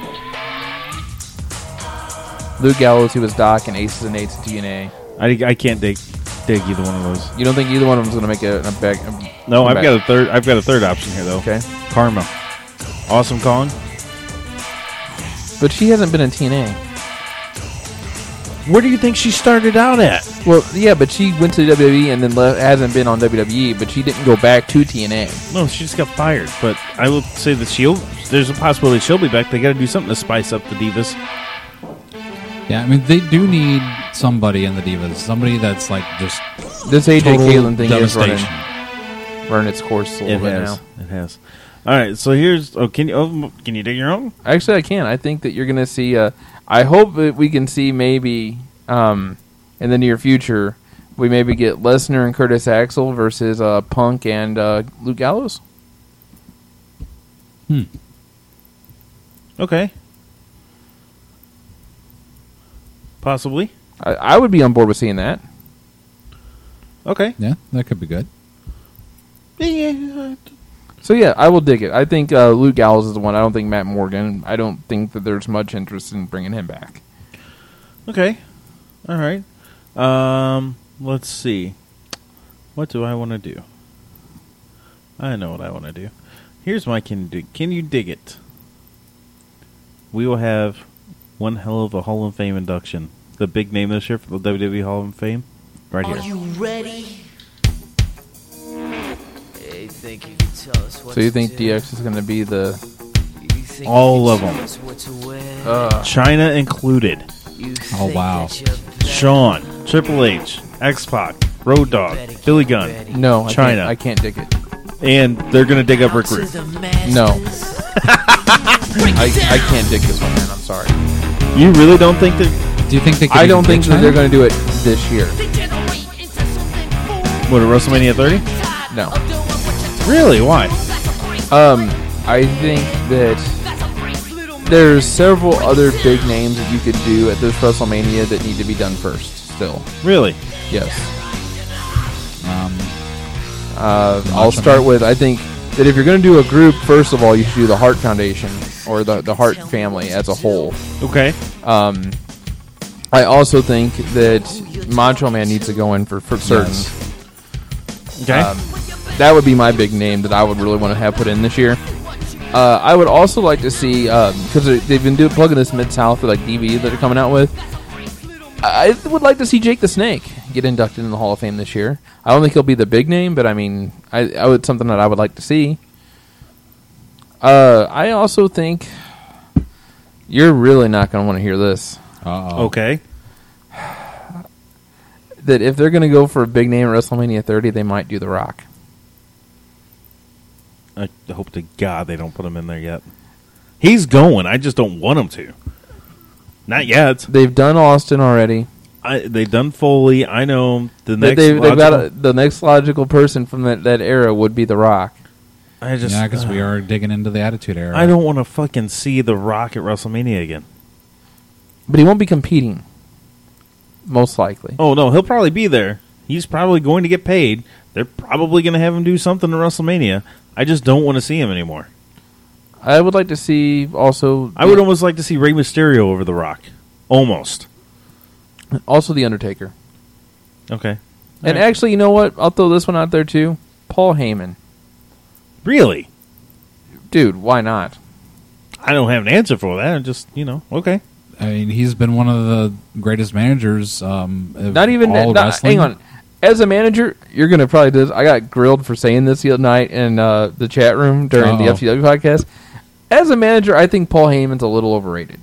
Luke Gallows, who was Doc in Aces and Eights in TNA. I can't dig either one of those. You don't think either one of them is going to make a back? No, I've got a third option here though. Okay, Karma. Awesome Kong. but she hasn't been in TNA. Where do you think she started out at? Well, yeah, but she went to WWE and then hasn't been on WWE, but she didn't go back to TNA. No, she just got fired. But I will say that there's a possibility she'll be back. They got to do something to spice up the Divas. Yeah, I mean, they do need somebody in the Divas. Somebody that's like just This AJ total Caitlin thing is devastation. running its course a little bit now. It has. All right, so here's. Can you dig your own? Actually, I can. I think that you're going to see. I hope that we can see maybe in the near future, we maybe get Lesnar and Curtis Axel versus Punk and Luke Gallows. Okay. Possibly. I would be on board with seeing that. Okay. Yeah, that could be good. Yeah. So yeah, I will dig it. I think Luke Gallows is the one. I don't think Matt Morgan. I don't think that there's much interest in bringing him back. Okay. All right. Let's see. What do I want to do? I know what I want to do. Here's my Can You Dig It? We will have one hell of a Hall of Fame induction. The big name this year for the WWE Hall of Fame. Right here. Are you ready? Hey, think you can tell us what So you to think do? DX is going to be the? You think All you of can them. tell us what to wear? China included. You Oh, think wow. that you're better? Sean, Triple H, X-Pac, Road Dogg, Billy Gunn, No, China. I can't dig it. and they're going to dig up Rick To Rude. the masters. No. I can't dig this one, man. I'm sorry. You really don't think that? Do you think they could I don't even think get that they're China? going to do it this year. What, at WrestleMania 30? No. Really? Why? I think that there's several other big names that you could do at this WrestleMania that need to be done first. Still, Really? yes. Um, I'll start with. I think that if you're going to do a group, first of all, you should do the Hart Foundation or the Hart family as a whole. Okay. I also think that Macho Man needs to go in for certain. Okay. That would be my big name that I would really want to have put in this year. I would also like to see, because they've been plugging this Mid-South for like DVD that they're coming out with. I would like to see Jake the Snake get inducted in the Hall of Fame this year. I don't think he'll be the big name, but I mean, it's something that I would like to see. I also think you're really not going to want to hear this. Okay. That if they're going to go for a big name at WrestleMania 30, they might do The Rock. I hope to God they don't put him in there yet. He's going. I just don't want him to. Not yet. They've done Austin already. They've done Foley. I know the next. They've got the next logical person from that era would be The Rock. I just. yeah, because we are digging into the Attitude Era. I don't want to fucking see The Rock at WrestleMania again. But he won't be competing. Most likely. Oh no, he'll probably be there. He's probably going to get paid. They're probably going to have him do something at WrestleMania. I just don't want to see him anymore. I would like to see also. I would almost like to see Rey Mysterio over The Rock. Almost. Also, The Undertaker. Okay. And All right. actually, you know what? I'll throw this one out there too. Paul Heyman. Really? Dude, why not? I don't have an answer for that. I'm just, okay. I mean, he's been one of the greatest managers. Of Not even all wrestling. hang on. As a manager, you're going to probably do this. I got grilled for saying this the other night in the chat room during the Uh-oh. FCW podcast. As a manager, I think Paul Heyman's a little overrated.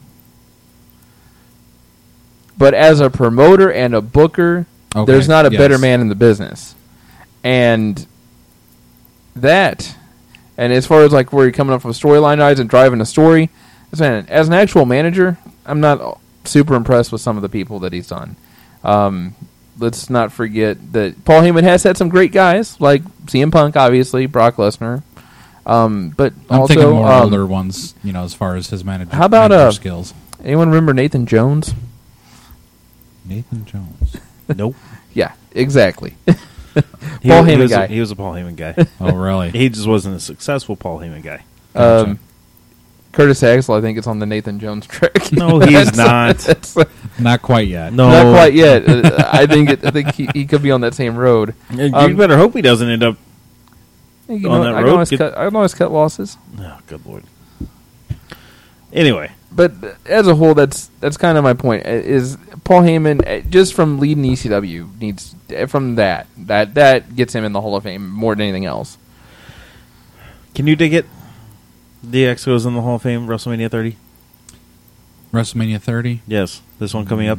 But as a promoter and a booker, Okay, there's not a better yes. man in the business. And that, and as far as like where you're coming up with storyline eyes and driving a story, listen, as an actual manager, I'm not super impressed with some of the people that he's done. Let's not forget that Paul Heyman has had some great guys, like CM Punk, obviously, Brock Lesnar. But I'm also, thinking more older ones, as far as his manager, How about, manager skills. anyone remember Nathan Jones? Nathan Jones. Nope. Yeah, exactly. He Paul Heyman was guy. He was a Paul Heyman guy. Oh, really? He just wasn't a successful Paul Heyman guy. Curtis Axel, I think it's on the Nathan Jones track. No, he's not. Not quite yet. No. Not quite yet. I think he could be on that same road. You better hope he doesn't end up. You On know, that I road, can always cut losses. Oh, good lord. Anyway, But as a whole, that's kind of my point. Is Paul Heyman just from leading ECW needs from that gets him in the Hall of Fame more than anything else. can you dig it? DX goes in the Hall of Fame, WrestleMania 30. WrestleMania 30. Yes, this one coming up.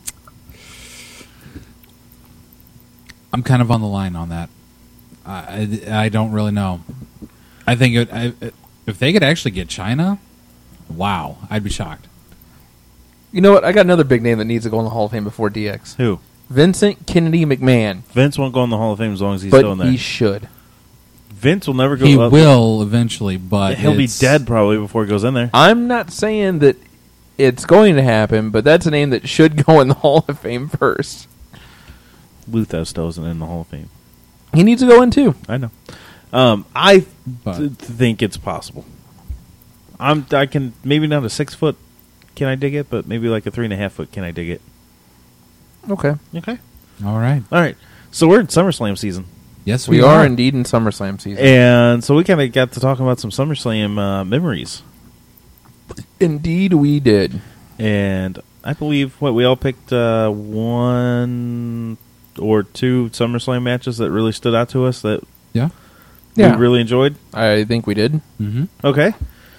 I'm kind of on the line on that. I don't really know. I think if they could actually get China, wow, I'd be shocked. You know what? I got another big name that needs to go in the Hall of Fame before DX. Who? Vincent Kennedy McMahon. Vince won't go in the Hall of Fame as long as he's But still in there. he should. Vince will never go. He up. will eventually, but He'll be it's- dead probably before he goes in there. I'm not saying that it's going to happen, but that's a name that should go in the Hall of Fame first. Luther still isn't in the Hall of Fame. He needs to go in too. I know. I But- think it's possible. I can maybe not a 6 foot. Can I dig it? But maybe like a 3.5 foot. Can I dig it? Okay. Okay. All right. All right. So we're in SummerSlam season, Yes, We are indeed in SummerSlam season. and so we kind of got to talking about some SummerSlam memories. Indeed, we did. And I believe we all picked one or two SummerSlam matches that really stood out to us that Yeah. we really enjoyed. I think we did. Mm-hmm. Okay.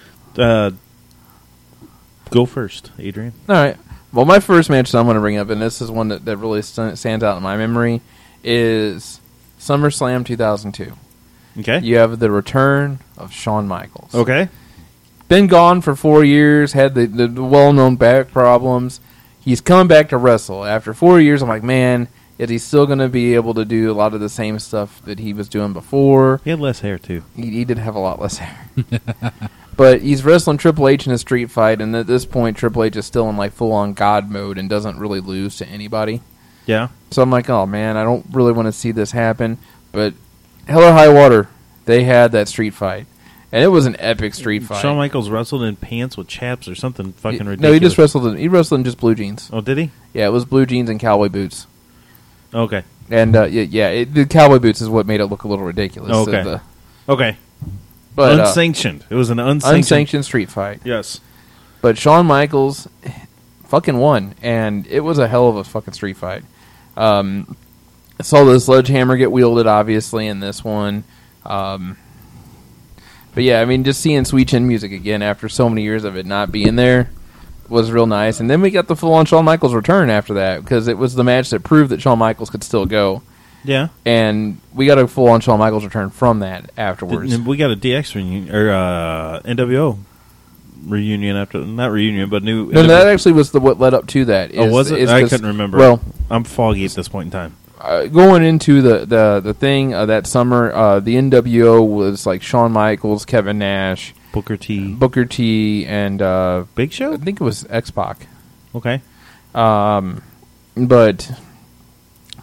Go first, Adrian. All right. Well, my first match that I'm going to bring up, and this is one that really stands out in my memory, is SummerSlam 2002. Okay. You have the return of Shawn Michaels. Okay. Been gone for 4 years, had the well-known back problems. He's coming back to wrestle. After 4 years, I'm like, man, is he still going to be able to do a lot of the same stuff that he was doing before? He had less hair, too. He did have a lot less hair. But he's wrestling Triple H in a street fight, and at this point, Triple H is still in like full-on God mode and doesn't really lose to anybody. Yeah. So I'm like, oh man, I don't really want to see this happen. But Hell or High Water, they had that street fight, and it was an epic street fight. Shawn Michaels wrestled in pants with chaps or something fucking ridiculous. No, he just wrestled. He wrestled in just blue jeans. Oh, did he? Yeah, it was blue jeans and cowboy boots. Okay. And the cowboy boots is what made it look a little ridiculous. Okay. Okay. But unsanctioned. It was an unsanctioned. unsanctioned street fight. Yes. But Shawn Michaels fucking won, and it was a hell of a fucking street fight. Saw the sledgehammer get wielded, obviously, in this one. But yeah, I mean, just seeing Sweet Chin Music again after so many years of it not being there was real nice. And then we got the full-on Shawn Michaels return after that, because it was the match that proved that Shawn Michaels could still go. Yeah. And we got a full-on Shawn Michaels return from that afterwards. We got a DX reunion, or NWO reunion after, not reunion, but new. No, that actually was what led up to that. Oh, was it? I couldn't remember. Well, I'm foggy at this point in time. going into the thing that summer, the NWO was like Shawn Michaels, Kevin Nash, Booker T. and Big Show? I think it was X-Pac. Okay. But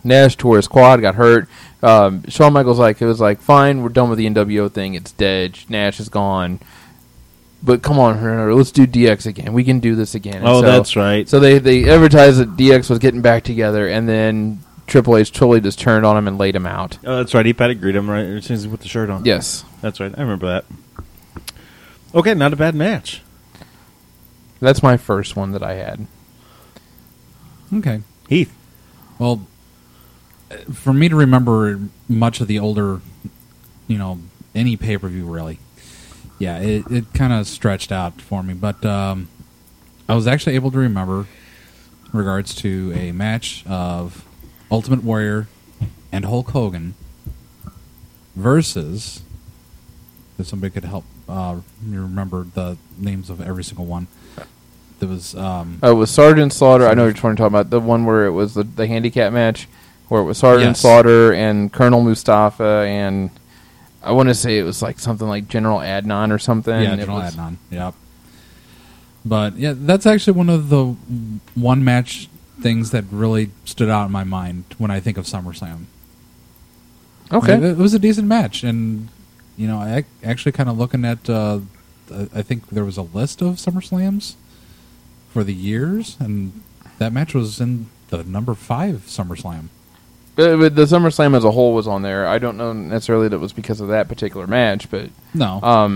Nash tore his quad, got hurt. Shawn Michaels it was like, fine, we're done with the NWO thing. It's dead. Nash is gone. But come on, let's do DX again. We can do this again. And Oh, that's right. So they advertised that DX was getting back together, and then Triple H totally just turned on him and laid him out. Oh, that's right. He pedigreed him right as soon as he put the shirt on. Yes. That's right. I remember that. Okay, not a bad match. That's my first one that I had. Okay. Heath. Well, for me to remember much of the older, any pay-per-view really, yeah, it kind of stretched out for me. But I was actually able to remember in regards to a match of Ultimate Warrior and Hulk Hogan versus, if somebody could help me remember the names of every single one. There was It was Sergeant Slaughter. I know which one you're talking about. The one where it was the handicap match, where it was Sergeant Slaughter and Colonel Mustafa, and I want to say it was like something like General Adnan or something. Yeah, General Adnan. Yep. But yeah, that's actually one of the one match things that really stood out in my mind when I think of SummerSlam. Okay. It was a decent match, and I actually kind of looking at. I think there was a list of SummerSlams for the years, and that match was in the number 5 SummerSlam. But the SummerSlam as a whole was on there. I don't know necessarily that it was because of that particular match, but No.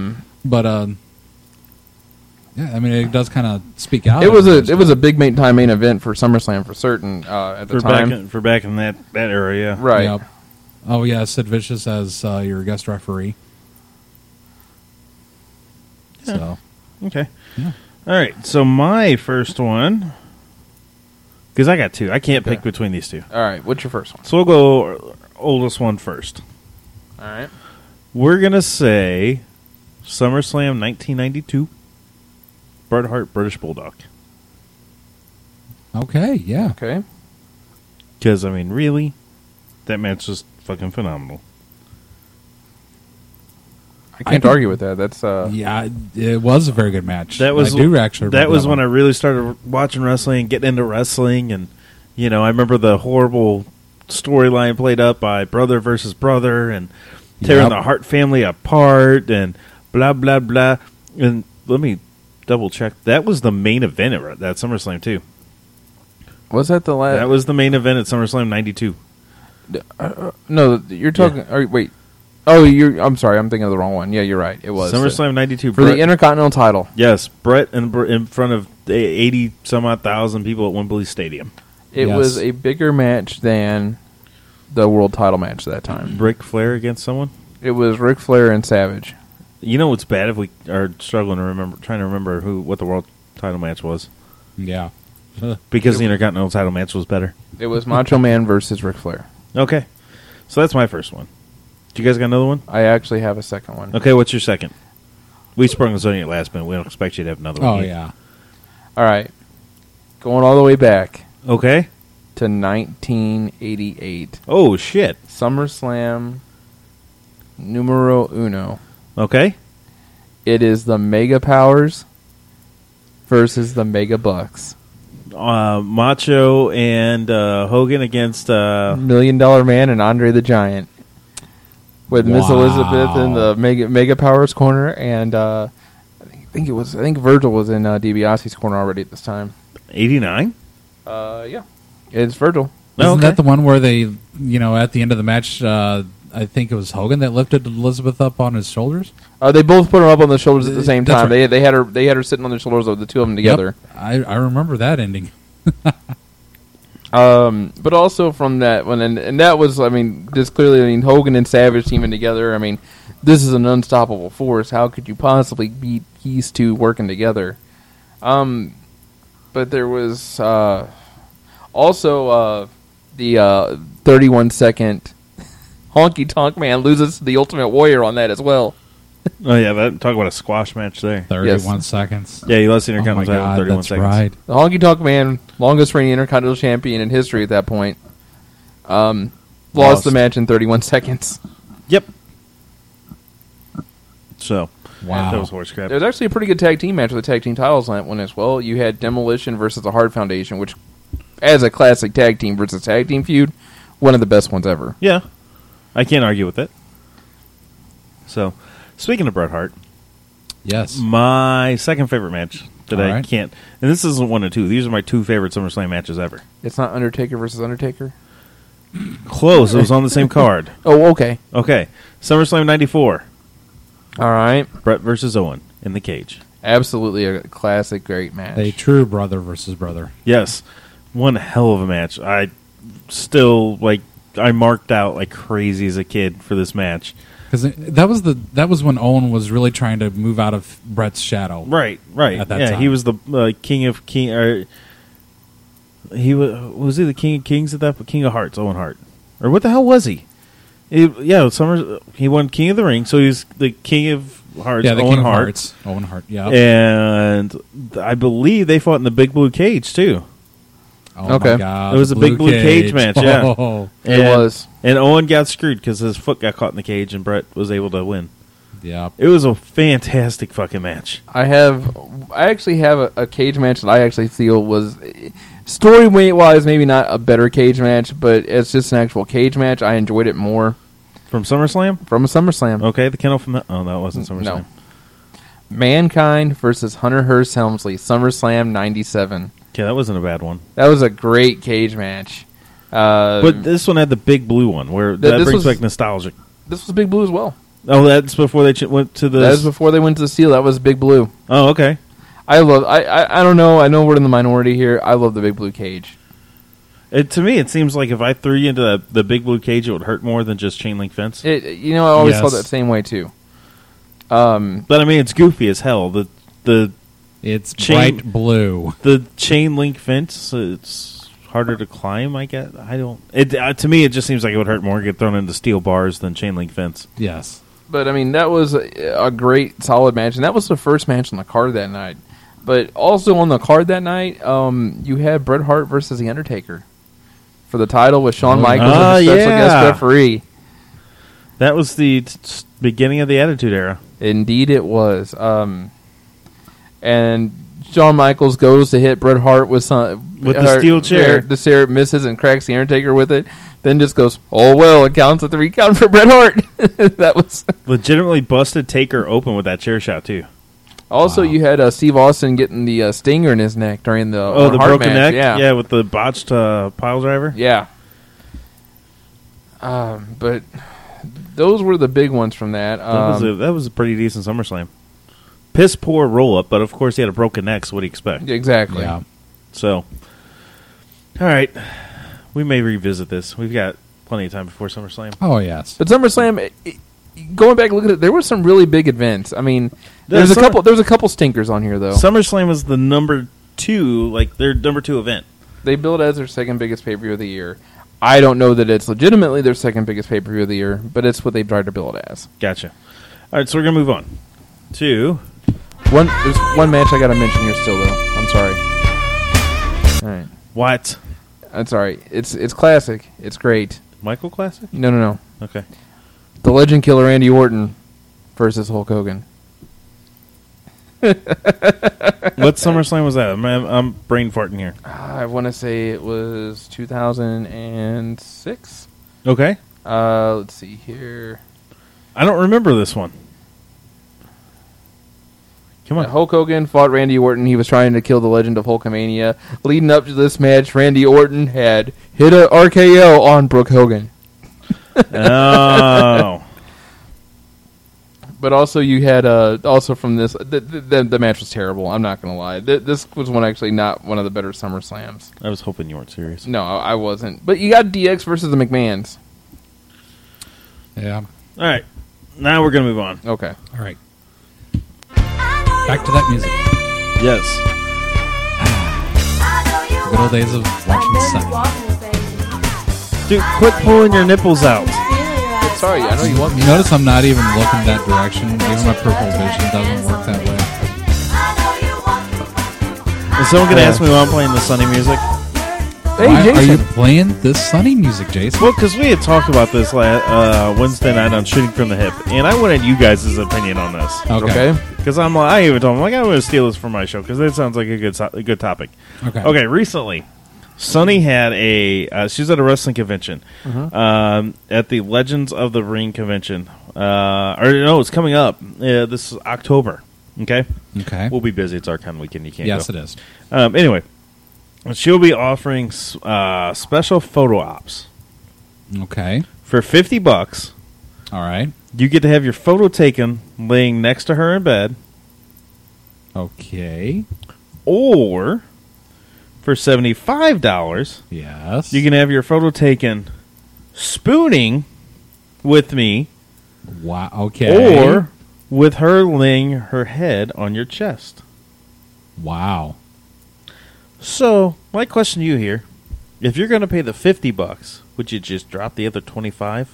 Yeah, I mean, it does kind of speak out. it was a big time main event for SummerSlam for certain at the time. Back in that era, yeah. Right. Yep. Oh yeah, Sid Vicious as your guest referee. So Okay. Yeah. All right. So my first one, because I got 2. I can't pick between these 2. All right. What's your first one? So we'll go oldest one first. All right. We're going to say SummerSlam 1992, Bret Hart, British Bulldog. okay, yeah. Okay. Because, I mean, really, that match was fucking phenomenal. I can't argue with that. That's Yeah, it was a very good match. That was I do actually. That remember was that when I one. really started watching wrestling and getting into wrestling, and I remember the horrible storyline played up by brother versus brother and tearing Yep. the Hart family apart and blah blah blah. And let me double check. That was the main event at that SummerSlam too. was that the last? That was the main event at SummerSlam '92. No, you're talking. Wait. Oh, I'm sorry. I'm thinking of the wrong one. Yeah, you're right. It was SummerSlam '92 for the Intercontinental title. Yes, Brett in front of 80 some odd thousand people at Wembley Stadium. It Yes. was a bigger match than the world title match at that time. Ric Flair against someone. It was Ric Flair and Savage. You know what's bad if we are struggling to trying to remember what the world title match was, Yeah. because the Intercontinental title match was better. It was Macho Man versus Ric Flair. Okay, so that's my first one. Do you guys got another one? I actually have a second one. Okay, what's your second? We sprung this on you at last minute. We don't expect you to have another one. Oh yet. yeah. All right. Going all the way back Okay. to 1988. Oh shit. SummerSlam numero uno. Okay. It is the Mega Powers versus the Mega Bucks. Macho and Hogan against. $1 Million Man and Andre the Giant. With Miss Wow. Elizabeth in the Mega Powers corner, and I think Virgil was in DiBiase's corner already at this time. 89. Yeah, it's Virgil. Isn't Okay. that the one where they, at the end of the match, I think it was Hogan that lifted Elizabeth up on his shoulders? They both put her up on the shoulders at the same That's time. right. They had her sitting on their shoulders of the two of them together. Yep. I remember that ending. But also from that one, and that was, just clearly, Hogan and Savage teaming together. This is an unstoppable force. How could you possibly beat these two working together? But there was also the 31-second Honky Tonk Man loses to the Ultimate Warrior on that as well. Oh yeah, talk about a squash match there. 31 seconds. Yeah, he lost the Oh my Intercontinental title in God, 31 that's seconds. right. The Honky Tonk Man, longest reigning Intercontinental Champion in history at that point, lost the match in 31 seconds. Yep. So, Wow. that was horse crap. It was actually a pretty good tag team match with the tag team titles on that one as well. You had Demolition versus the Hart Foundation, which, as a classic tag team versus tag team feud, one of the best ones ever. Yeah, I can't argue with it. So, speaking of Bret Hart, Yes. my second favorite match that All I right. can't, and this isn't one or two. These are my two favorite SummerSlam matches ever. It's not Undertaker versus Undertaker? Close. It was on the same card. Oh, okay. Okay, SummerSlam '94. All right. Bret versus Owen in the cage. Absolutely a classic, great match. A true brother versus brother. Yes, one hell of a match. I still I marked out like crazy as a kid for this match. Because that was when Owen was really trying to move out of Bret's shadow. Right. At that Yeah, time. he was the king of king. He was he the king of kings at that? King of Hearts, Owen Hart, or what the hell was he? He won King of the Ring, so he's the King of Hearts. Yeah, the Owen King of Hart. Hearts. Owen Hart, yeah. And I believe they fought in the Big Blue Cage too. Oh Okay. my God, It was the a big blue cage match, yeah. Oh, It was. And Owen got screwed because his foot got caught in the cage, and Bret was able to win. yeah. It was a fantastic fucking match. I actually have a cage match that I actually feel was story wise maybe not a better cage match, but it's just an actual cage match. I enjoyed it more From SummerSlam? from a SummerSlam. Okay, the kennel from that. Oh, that wasn't SummerSlam. No. Mankind versus Hunter Hearst Helmsley, SummerSlam '97. Okay, that wasn't a bad one. That was a great cage match. But this one had the big blue one, where that this brings was- back nostalgic. This was Big Blue as well. Oh, that's before they went to the. That was before they went to the Steel. That was Big Blue. Oh, okay. I don't know. I know we're in the minority here. I love the Big Blue cage. To me, it seems like if I threw you into the big blue cage, it would hurt more than just chain link fence. I always Yes. felt that same way too. But I mean, it's goofy as hell. The It's Chain- bright blue. chain link fence. It's harder to climb. I guess I don't. To me, it just seems like it would hurt more to get thrown into steel bars than chain link fence. Yes. But I mean, that was a great, solid match, and that was the first match on the card that night. But also on the card that night, you had Bret Hart versus The Undertaker for the title with Shawn Michaels as a special guest referee. That was the beginning of the Attitude Era. Indeed, it was. And Shawn Michaels goes to hit Bret Hart with the steel chair. The chair misses and cracks the Undertaker with it. Then just goes, oh well, it counts at the recount for Bret Hart. That was Legitimately busted Taker open with that chair shot too. also you had Steve Austin getting the stinger in his neck during the Oh, the Hart broken match. neck. Yeah, with the botched pile driver. yeah. But those were the big ones from that. That was a pretty decent SummerSlam. Piss poor roll up, but of course he had a broken neck. So what do you expect? Exactly. Yeah. So, all right, we may revisit this. We've got plenty of time before SummerSlam. Oh, yes. But SummerSlam, going back and looking at it, there were some really big events. I mean, There's there's a couple stinkers on here though. SummerSlam was the number 2, like their number 2 event. They build it as their second biggest pay-per-view of the year. I don't know that it's legitimately their second biggest pay-per-view of the year, but it's what they've tried to build it as. Gotcha. All right, so we're gonna move on to There's one match I got to mention here still, though. I'm sorry. All right, what? I'm sorry. It's classic. It's great. Michael Classic? No. Okay. The Legend Killer Randy Orton versus Hulk Hogan. What SummerSlam was that? I'm brain farting here. I want to say it was 2006. Okay. Let's see here. I don't remember this one. Come on. Hulk Hogan fought Randy Orton. He was trying to kill the Legend of Hulkamania. Leading up to this match, Randy Orton had hit a RKO on Brooke Hogan. Oh. But also, you had also from this, the match was terrible. I'm not gonna lie. This was actually not one of the better SummerSlams. I was hoping you weren't serious. No, I wasn't. But you got DX versus the McMahons. Yeah. All right. Now we're gonna move on. Okay. All right. Back to that music. Yes. The good old days of watching Sunny. Dude, quit pulling your nipples out. Sorry, I know you want me. You notice I'm not even looking that direction. Even my peripheral vision doesn't work that way. Is someone gonna ask me why I'm playing the Sunny music? Hey, Why Jason. are you playing this Sunny music, Jason? Well, because we had talked about this Wednesday night on Shooting from the Hip, and I wanted you guys' opinion on this. Okay. Because I even told them, I'm going to steal this for my show, because that sounds like a good topic. Okay. Okay, recently, Sonny had she was at a wrestling convention at the Legends of the Ring convention. It's coming up. This is October. Okay? Okay. We'll be busy. It's our kind of weekend. You can't Yes, go. it is. Anyway, she'll be offering special photo ops. Okay. For $50, All right. you get to have your photo taken laying next to her in bed, Okay. or for $75, Yes. you can have your photo taken spooning with me, Wow. Okay. or with her laying her head on your chest. Wow. So, my question to you here, if you're going to pay the $50, would you just drop the other $25?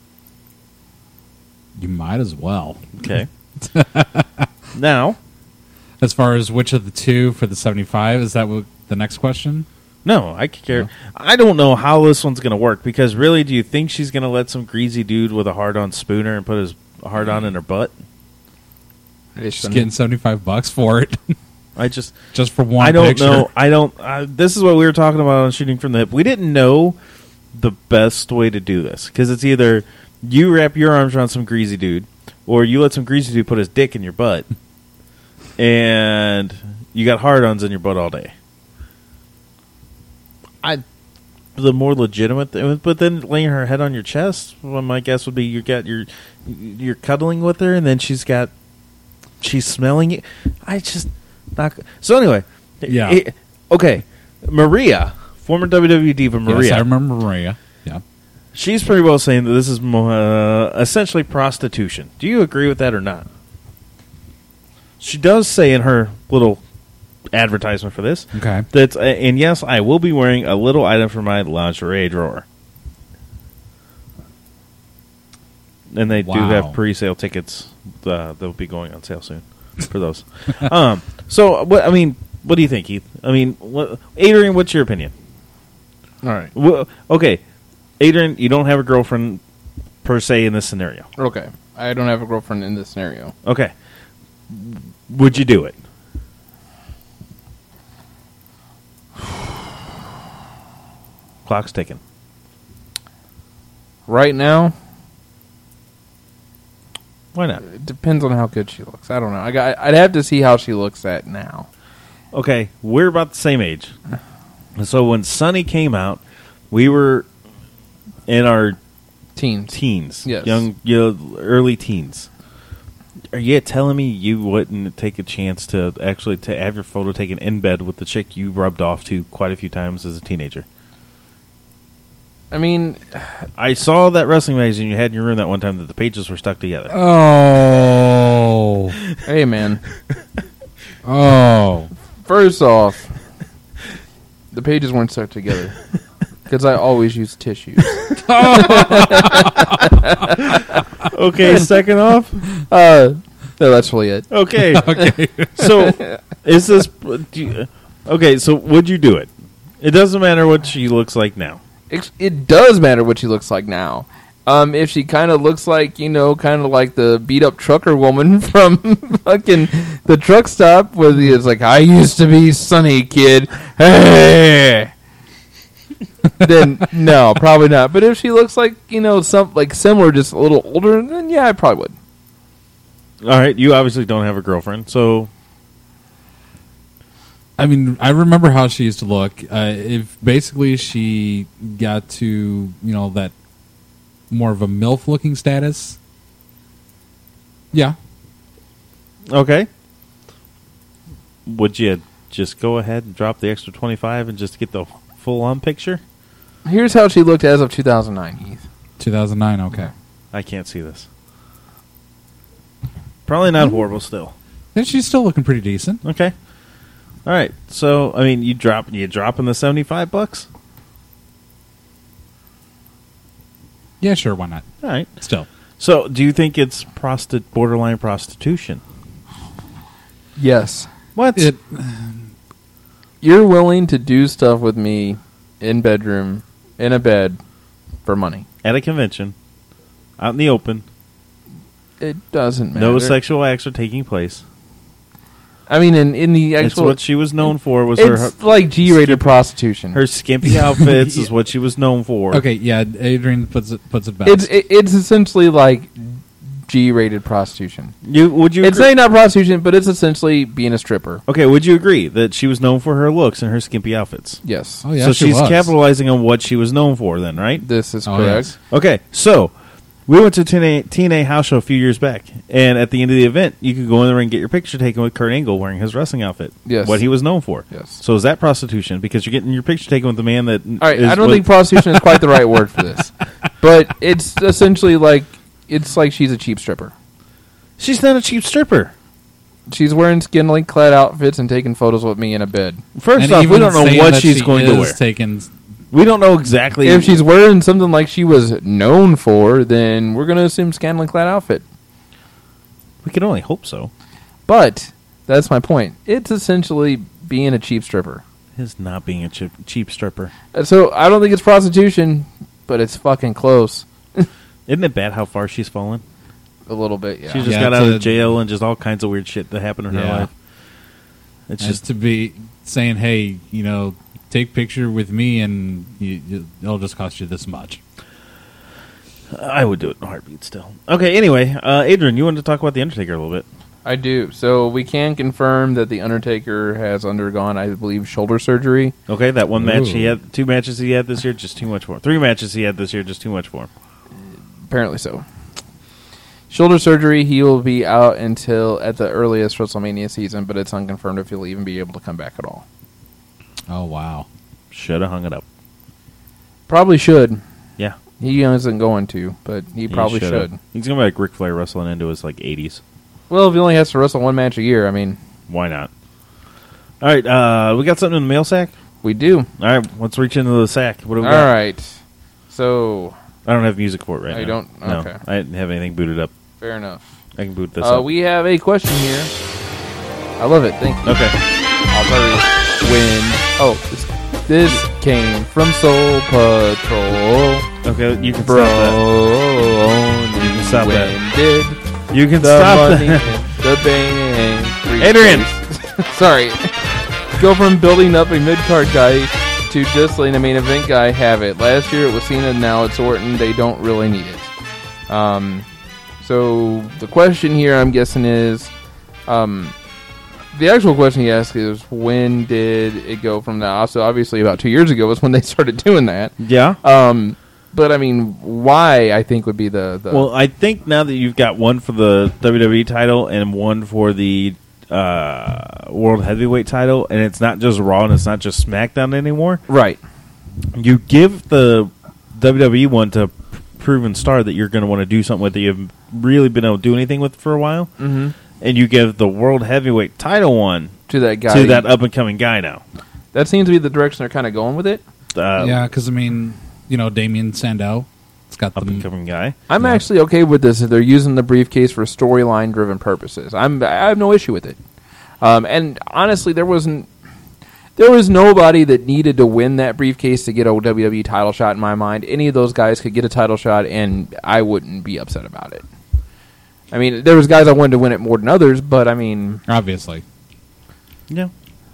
You might as well. Okay. Now, As far as which of the two for the 75, is that what the next question? no, I care. I don't know how this one's going to work, because really, do you think she's going to let some greasy dude with a hard-on spooner and put his hard-on in her butt? Just getting $75 for it. I just Just for one I don't picture. know. I don't. This is what we were talking about on Shooting from the Hip. We didn't know the best way to do this, because it's either you wrap your arms around some greasy dude, or you let some greasy dude put his dick in your butt, and you got hard-ons in your butt all day. The more legitimate, but then laying her head on your chest. Well, my guess would be you're cuddling with her, and then she's smelling it. So anyway, Yeah. okay, Maria, former WWE diva Maria. Yes, I remember Maria. Yeah. She's pretty well saying that this is essentially prostitution. Do you agree with that or not? She does say in her little advertisement for this Okay. that, and yes, I will be wearing a little item from my lingerie drawer. And they do Wow. have pre-sale tickets. They'll be going on sale soon for those. So, what do you think, Heath? Adrian, what's your opinion? All right. Okay, Adrian, you don't have a girlfriend per se in this scenario. Okay. I don't have a girlfriend in this scenario. Okay, would you do it? Clock's ticking. Right now, Why not? it depends on how good she looks. I don't know. I'd have to see how she looks at now. Okay, we're about the same age. So when Sonny came out, we were in our teens. Yes. Early teens. Are you telling me you wouldn't take a chance to actually to have your photo taken in bed with the chick you rubbed off to quite a few times as a teenager? I mean, I saw that wrestling magazine you had in your room that one time that the pages were stuck together. Oh. hey, man. Oh. First off, the pages weren't stuck together because I always use tissues. Okay, second off. No, that's really it. Okay. Okay. So, is this... Okay, so would you do it? It doesn't matter what she looks like now. It does matter what she looks like now. If she kind of looks like, kind of like the beat-up trucker woman from fucking the truck stop, where it's like, I used to be Sonny, kid. Hey! Then, no, probably not. But if she looks like, similar, just a little older, then yeah, I probably would. All right, you obviously don't have a girlfriend, so... I mean, I remember how she used to look. If basically she got to, that more of a MILF looking status. Yeah. Okay. Would you just go ahead and drop the extra 25 and just get the full-on picture? Here's how she looked as of 2009, Heath. 2009, okay. I can't see this. Probably not horrible still. And she's still looking pretty decent. Okay. All right. So, you dropping the $75? Yeah, sure, why not? All right. Still. So, do you think it's borderline prostitution? Yes. What? You're willing to do stuff with me in bedroom, in a bed, for money. At a convention, out in the open, It doesn't matter. no sexual acts are taking place. I mean, in the It's actual, what she was known for. Was it's like G-rated prostitution. her skimpy outfits is what she was known for. Okay, yeah, Adrian puts it best. It's essentially like G-rated prostitution. Would you? It's agree? not prostitution, but it's essentially being a stripper. Okay, would you agree that she was known for her looks and her skimpy outfits? Yes, Oh yeah, so she she's was. capitalizing on what she was known for, then, right? this is Oh, correct. yes. Okay, so we went to TNA house show a few years back, and at the end of the event, you could go in there and get your picture taken with Kurt Angle wearing his wrestling outfit. Yes. What he was known for. Yes. So is that prostitution? Because you're getting your picture taken with the man that. All right, I don't think prostitution is quite the right word for this, but it's essentially like she's a cheap stripper. She's not a cheap stripper. She's wearing skinny clad outfits and taking photos with me in a bed. First And off, we even don't know saying what that she's she going to is wear. taking- We don't know exactly. If she's wearing something like she was known for, then we're going to assume scantily clad outfit. we can only hope so. But that's my point. It's essentially being a cheap stripper. His not being a cheap stripper. So I don't think it's prostitution, but it's fucking close. Isn't it bad how far she's fallen? A little bit, yeah. She just Yeah, got it's out a- of jail and just all kinds of weird shit that happened in her Yeah. life. It's And just to be saying, hey, take picture with me and it'll just cost you this much. I would do it in a heartbeat still. Okay, anyway, Adrian, you wanted to talk about The Undertaker a little bit. I do. So we can confirm that The Undertaker has undergone, I believe, shoulder surgery. Okay, that one match he Ooh. had, 2 matches he had this year, just too much for him. 3 matches he had this year, just too much for him. Apparently so. Shoulder surgery, he will be out until at the earliest WrestleMania season, but it's unconfirmed if he'll even be able to come back at all. Oh, wow. Should have hung it up. Probably should. Yeah. He isn't going to, but he probably shoulda. should. He's going to be like Ric Flair wrestling into his 80s. Well, if he only has to wrestle one match a year, I mean, Why not? All right, we got something in the mail sack? we do. All right, let's reach into the sack. What do we All got? right. So, I don't have music for it right Oh, now. you don't? No, Okay. I didn't have anything booted up. fair enough. I can boot this up. We have a question here. I love it. Thank you. Okay. I'll try to win. Oh, this came from Soul Patrol. Okay, you can Bro, stop that. you can stop that. when did You can the stop money that. in the bank? Adrian! Sorry. Go from building up a mid-card guy to just letting a main event guy have it. Last year it was Cena, now it's Orton. They don't really need it. So the question here, I'm guessing, is the actual question he asked is when did it go from that? So obviously about 2 years ago was when they started doing that. Yeah. But I mean, why I think would be the Well, I think now that you've got one for the WWE title and one for the World Heavyweight title, and it's not just Raw and it's not just SmackDown anymore, right. you give the WWE one to proven star that you're going to want to do something with that you've really been able to do anything with for a while, Mm-hmm. and you give the World Heavyweight title one To that guy. to that up-and-coming guy now. That seems to be the direction they're kind of going with it. Yeah, because, Damien Sandow. It's got them. Up-and-coming guy. I'm actually okay with this if they're using the briefcase for storyline-driven purposes. I have no issue with it. And honestly, there was nobody that needed to win that briefcase to get a WWE title shot in my mind. Any of those guys could get a title shot, and I wouldn't be upset about it. I mean, there was guys I wanted to win it more than others, but I mean, Obviously. Yeah.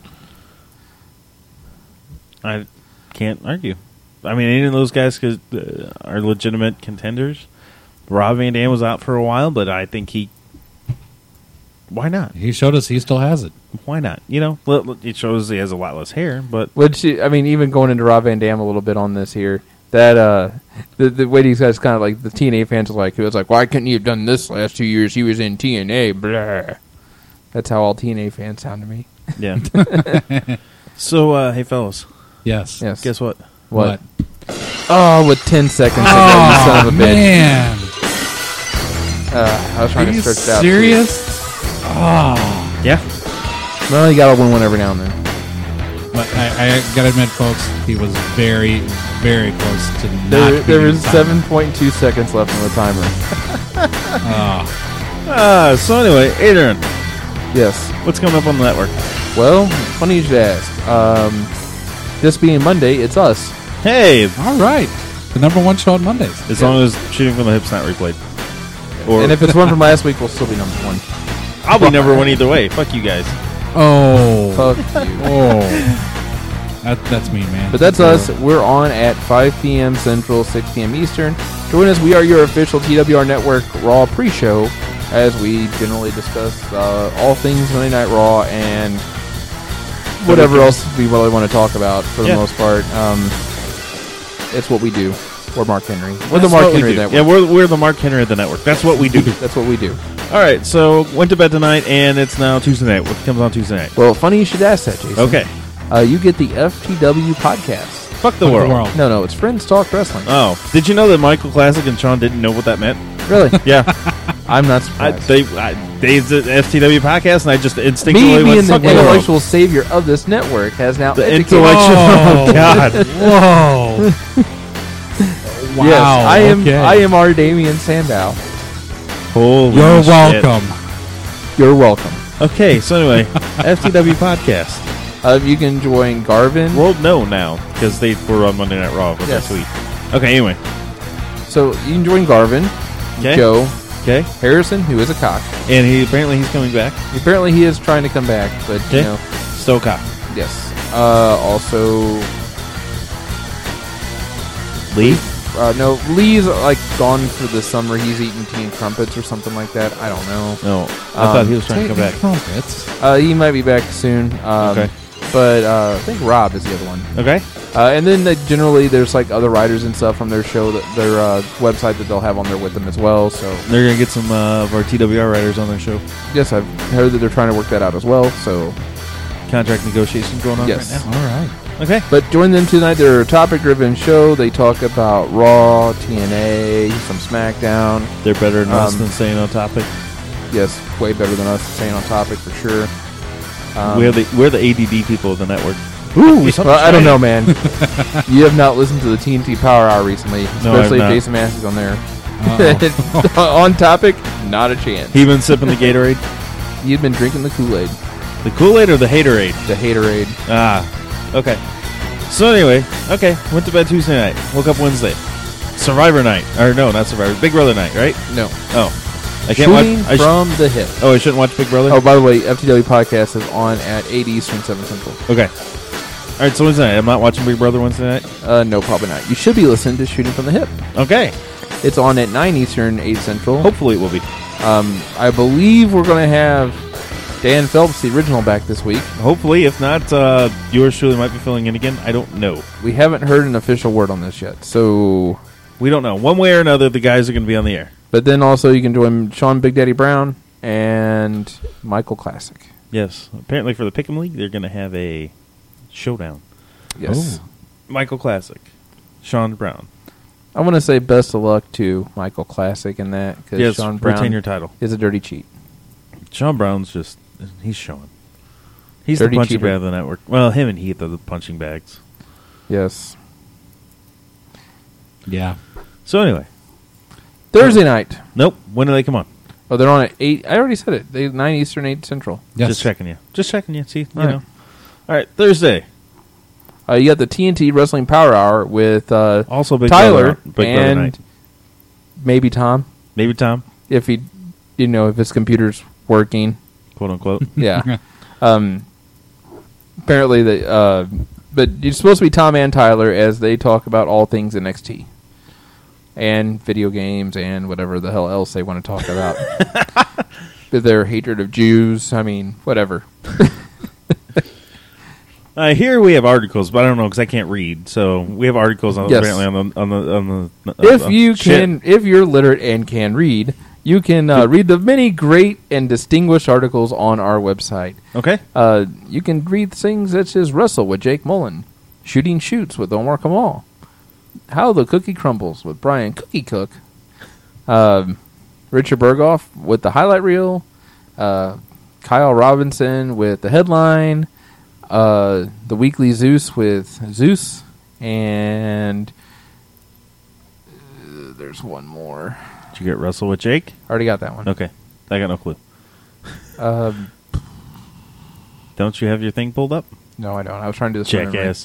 I can't argue. I mean, any of those guys are legitimate contenders. Rob Van Dam was out for a while, but I think why not? He showed us he still has it. Why not? It shows he has a lot less hair, but which I mean, even going into Rob Van Dam a little bit on this here, that the way these guys kind of like the TNA fans are like, it was like, why couldn't he have done this last 2 years? He was in TNA. Blah. That's how all TNA fans sound to me. yeah. So, hey, fellas, Yes. Yes. guess what? What? Oh, with 10 seconds ago, you son of a bitch. Man. I was trying Are to you stretch it out. serious? Yeah. Well, you gotta win one every now and then. But I gotta admit, folks, he was very, very close to not There being was tied. 7.2 seconds left on the timer. So anyway, Adrian, Yes. what's coming up on the network? Well, funny you should ask. This being Monday, it's us. Hey, All right. The number 1 show on Mondays. as long as Shooting from the Hip's not replayed. Or And if it's one from last week, we'll still be number 1. I'll be number 1 either way. Fuck you guys. Oh. Fuck you. Oh. That's me, man. But that's us. We're on at 5 p.m. Central, 6 p.m. Eastern. Join us. We are your official TWR Network Raw pre-show as we generally discuss all things Monday Night Raw and whatever else we really want to talk about for the most part. It's what we do. We're Mark Henry. We're the Mark Henry Network. Yeah, we're the Mark Henry of the network. That's what we do. That's what we do. All right, so went to bed tonight, and it's now Tuesday night. What comes on Tuesday night? Well, funny you should ask that, Jason. Okay. You get the FTW podcast. Fuck the world. No, it's Friends Talk Wrestling. Oh, did you know that Michael Classic and Sean didn't know what that meant? Really? Yeah. I'm not surprised. They the FTW podcast, and I just instinctually Me being went, the "Fuck the world." intellectual savior of this network has now The educated- intellectual. Oh God. Whoa. Wow. Yes, I am. okay. I am our Damian Sandow. Holy You're shit. welcome. You're welcome. Okay, so anyway, FTW podcast. You can join Garvin. World know now because they were on Monday Night Raw with Yes. that tweet. Okay, anyway. So you can join Garvin, Okay. Joe, Okay, Harrison, who is a cock. and he's coming back. Apparently, he is trying to come back, but Okay. you know, Still cock. yes. Also, Lee. no, Lee's like gone for the summer. He's eating tea and crumpets or something like that. I don't know. No, I thought he was trying to come back. Trumpets. He might be back soon. Okay. But I think Rob is the other one. Okay. And then generally there's like other writers and stuff from their show, their website that they'll have on there with them as well. So They're gonna get some of our TWR writers on their show. yes, I've heard that they're trying to work that out as well. So Contract negotiations going on yes. right All right. now. Okay. But join them tonight. They're a topic-driven show. They talk about Raw, TNA, some SmackDown. They're better than us Um, than staying on topic. Yes, way better than us staying on topic for sure. We're the ADD people of the network. Ooh, well, I don't know, man. You have not listened to the TNT Power Hour recently, No, I've especially if not. Jason Massey's on there. Uh-oh. On topic, not a chance. He been sipping the Gatorade, You'd been drinking the Kool-Aid, the Kool-Aid or the Haterade. the Haterade. Ah, okay. So anyway, okay, went to bed Tuesday night, woke up Wednesday, Survivor night, or no, not Survivor, Big Brother night, right? No, Oh, I can't watch. shooting from the hip. I shouldn't watch Big Brother. Oh, by the way, FTW podcast is on at 8 Eastern, 7 Central. Okay. All right, so Wednesday night, I'm not watching Big Brother Wednesday night. No, probably not. You should be listening to Shooting from the Hip. Okay, It's on at 9 Eastern, 8 Central. hopefully it will be. I believe we're going to have Dan Phelps, the original, back this week. Hopefully, if not, yours truly might be filling in again. I don't know. We haven't heard an official word on this yet, so... We don't know. One way or another, the guys are going to be on the air. But then also you can join Sean Big Daddy Brown and Michael Classic. Yes. Apparently, for the Pick'em League, they're going to have a showdown. Yes. Michael Classic, Sean Brown. I want to say best of luck to Michael Classic in that because Yes, Sean Brown retain your title. is a dirty cheat. Sean Brown's just, he's showing. He's Dirty the punching cheater. bag of the network. Well, him and Heath are the punching bags. Yes. Yeah. So anyway, Thursday night. nope. When do they come on? Oh, they're on at 8. I already said it. They 9 Eastern, 8 Central. Yes. Just checking you. Just checking you. See, you All right. know. All right, Thursday. You got the TNT Wrestling Power Hour with Also, Big Tyler Brother, Big Brother and night. maybe Tom Maybe Tom, if he, if his computer's working. quote unquote. Yeah. Apparently, but it's supposed to be Tom and Tyler as they talk about all things NXT and video games and whatever the hell else they want to talk about. Their hatred of Jews. I mean, whatever. Here we have articles, but I don't know because I can't read. So we have articles on, Yes. apparently on the. If you shit. can, if you're literate and can read, you can read the many great and distinguished articles on our website. Okay. You can read things such as Wrestle with Jake Mullen, Shooting Shoots with Omar Kamal, How the Cookie Crumbles with Brian Cookie Cook, Richard Berghoff with the highlight reel, Kyle Robinson with the headline, the Weekly Zeus with Zeus, and there's one more. Did you get Russell with Jake? Already got that one. Okay. I got no clue. Um, Don't you have your thing pulled up? no, I don't. I was trying to do this. from memory. Jackass.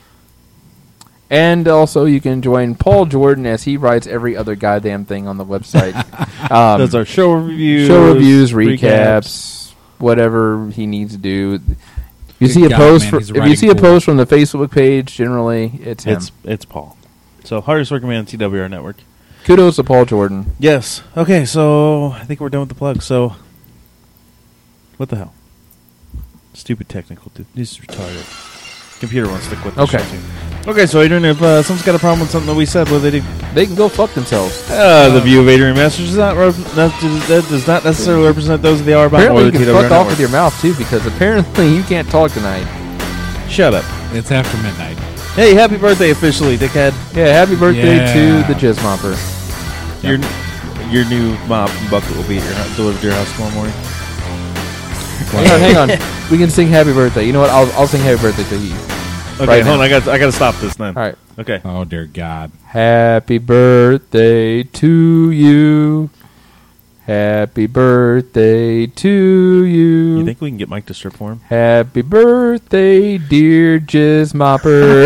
And also, you can join Paul Jordan as he writes every other goddamn thing on the website. Those are show reviews, show reviews, recaps, whatever he needs to do. You Good see a God, post. man, he's If you writing see a cool. post from the Facebook page, generally it's him. It's Paul. So hardest working man on TWR Network. Kudos to Paul Jordan. Yes. Okay, so I think we're done with the plug. So, what the hell? Stupid technical. This is retarded. Computer wants to quit the Okay. show too. Okay, so Adrian, if someone's got a problem with something that we said, what do they do? They can go fuck themselves. The view of Adrian Masters does not that does not necessarily represent those of the Hour Bomb Apparently, or you the can TWR fuck off Network. with your mouth too, because apparently you can't talk tonight. Shut up. It's after midnight. Hey, happy birthday officially, dickhead. Yeah, happy birthday Yeah. to the Jizz Mopper. Your new mop and bucket will be at delivered to your house tomorrow morning. Hang on. We can sing happy birthday. You know what? I'll sing happy birthday to you. Okay, Right hold on. now. I got to stop this then. All right. Okay. Oh dear God. Happy birthday to you. Happy birthday to you. You think we can get Mike to strip for him? Happy birthday, dear Jizz Mopper.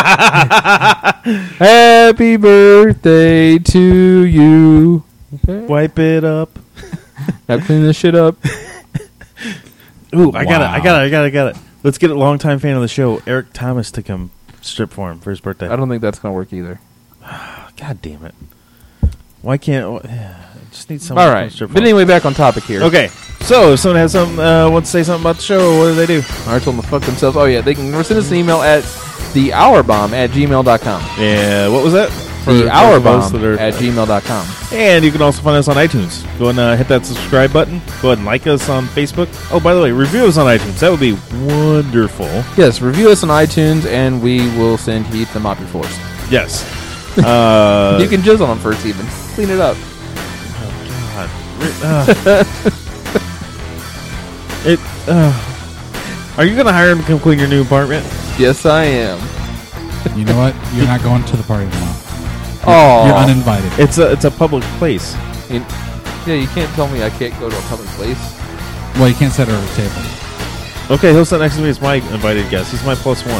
Happy birthday to you. Okay. Wipe it up. Now clean this shit up. Ooh, I got Wow. it. Let's get a longtime fan of the show, Eric Thomas, to come strip for him for his birthday. I don't think that's going to work either. God damn it! Why can't? Just need someone All to right. come strip for But him. anyway, back on topic here. Okay, so if someone has some wants to say something about the show, what do they do? I told them to fuck themselves. Oh, yeah. They can send us an email at thehourbomb@gmail.com. Yeah, what was that? For The those hourbomb that are- at gmail.com. And you can also find us on iTunes. Go and hit that subscribe button. Go ahead and like us on Facebook. Oh, by the way, review us on iTunes. That would be wonderful. Yes, review us on iTunes, and we will send Heath the mop your floors. Yes. You can jizz on them first, even. Clean it up. Are you going to hire him to come clean your new apartment? Yes, I am. You know what? You're not going to the party tomorrow. Oh, You're uninvited. It's a public place. Yeah, you can't tell me I can't go to a public place. Well, you can't sit at a table. Okay, he'll sit next to me as my invited guest. He's my plus one.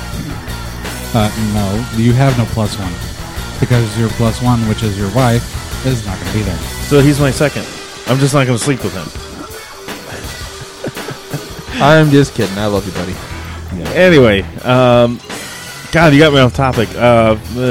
No, you have no plus one. Because your plus one, which is your wife, is not going to be there. So he's my second. I'm just not going to sleep with him. I'm just kidding. I love you, buddy. Anyway, God, you got me off topic. I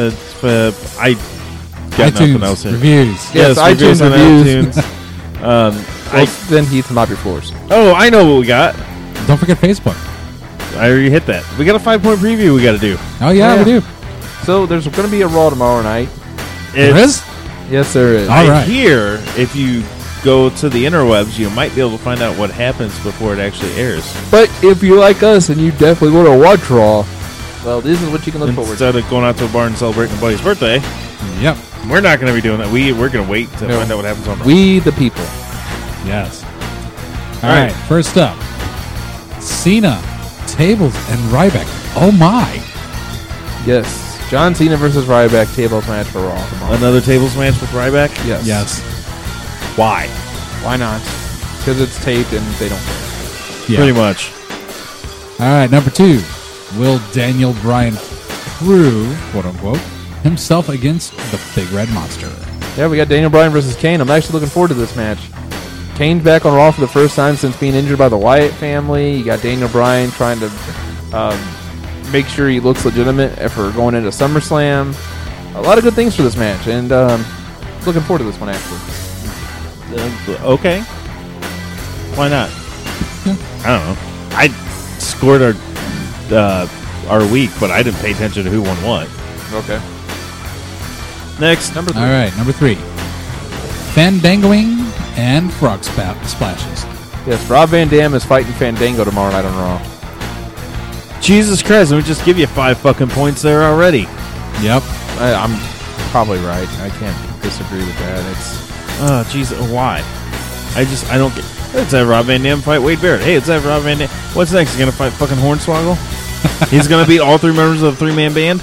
got nothing else iTunes here. reviews. Yes, reviews iTunes on reviews. iTunes. Well, then Heath the mop your floors. I know what we got. Don't forget Facebook. I already hit that. We got a 5-point preview we got to do. Oh yeah, Yeah. we do. So there's going to be a Raw tomorrow night. There is? Yes, there is. All I right. hear if you go to the interwebs, you might be able to find out what happens before it actually airs. But if you like us and you definitely want to watch Raw, well, this is what you can look forward to. Instead of going out to a bar and celebrating a buddy's birthday, Yep. we're not going to be doing that. We're going to wait to No. find out what happens on. We the people. Yes. All right. First up, Cena, Tables, and Ryback. Oh my! Yes. John Cena versus Ryback tables match for Raw tomorrow. Another tables match with Ryback. Yes. Yes. Why? Why not? Because it's taped and they don't care. Yeah. Pretty much. All right. Number 2, will Daniel Bryan prove, quote unquote, himself against the Big Red Monster? Yeah, we got Daniel Bryan versus Kane. I'm actually looking forward to this match. Kane's back on Raw for the first time since being injured by the Wyatt family. You got Daniel Bryan trying to make sure he looks legitimate for going into SummerSlam. A lot of good things for this match, and looking forward to this one, actually. Okay. Why not? Yeah. I don't know. I scored our week, but I didn't pay attention to who won what. Okay. Next. Number 3. All right. Number 3, Fandangoing and Frog Splashes. Yes, Rob Van Dam is fighting Fandango tomorrow night on Raw. Jesus Christ, let me just give you 5 fucking points there already. Yep. I'm probably right. I can't disagree with that. It's Oh, Jesus, why? I don't get... Let's have Rob Van Dam fight Wade Barrett. Hey, let's have Rob Van Dam... What's next? He's going to fight fucking Hornswoggle? He's going to beat all 3 members of the 3-man band?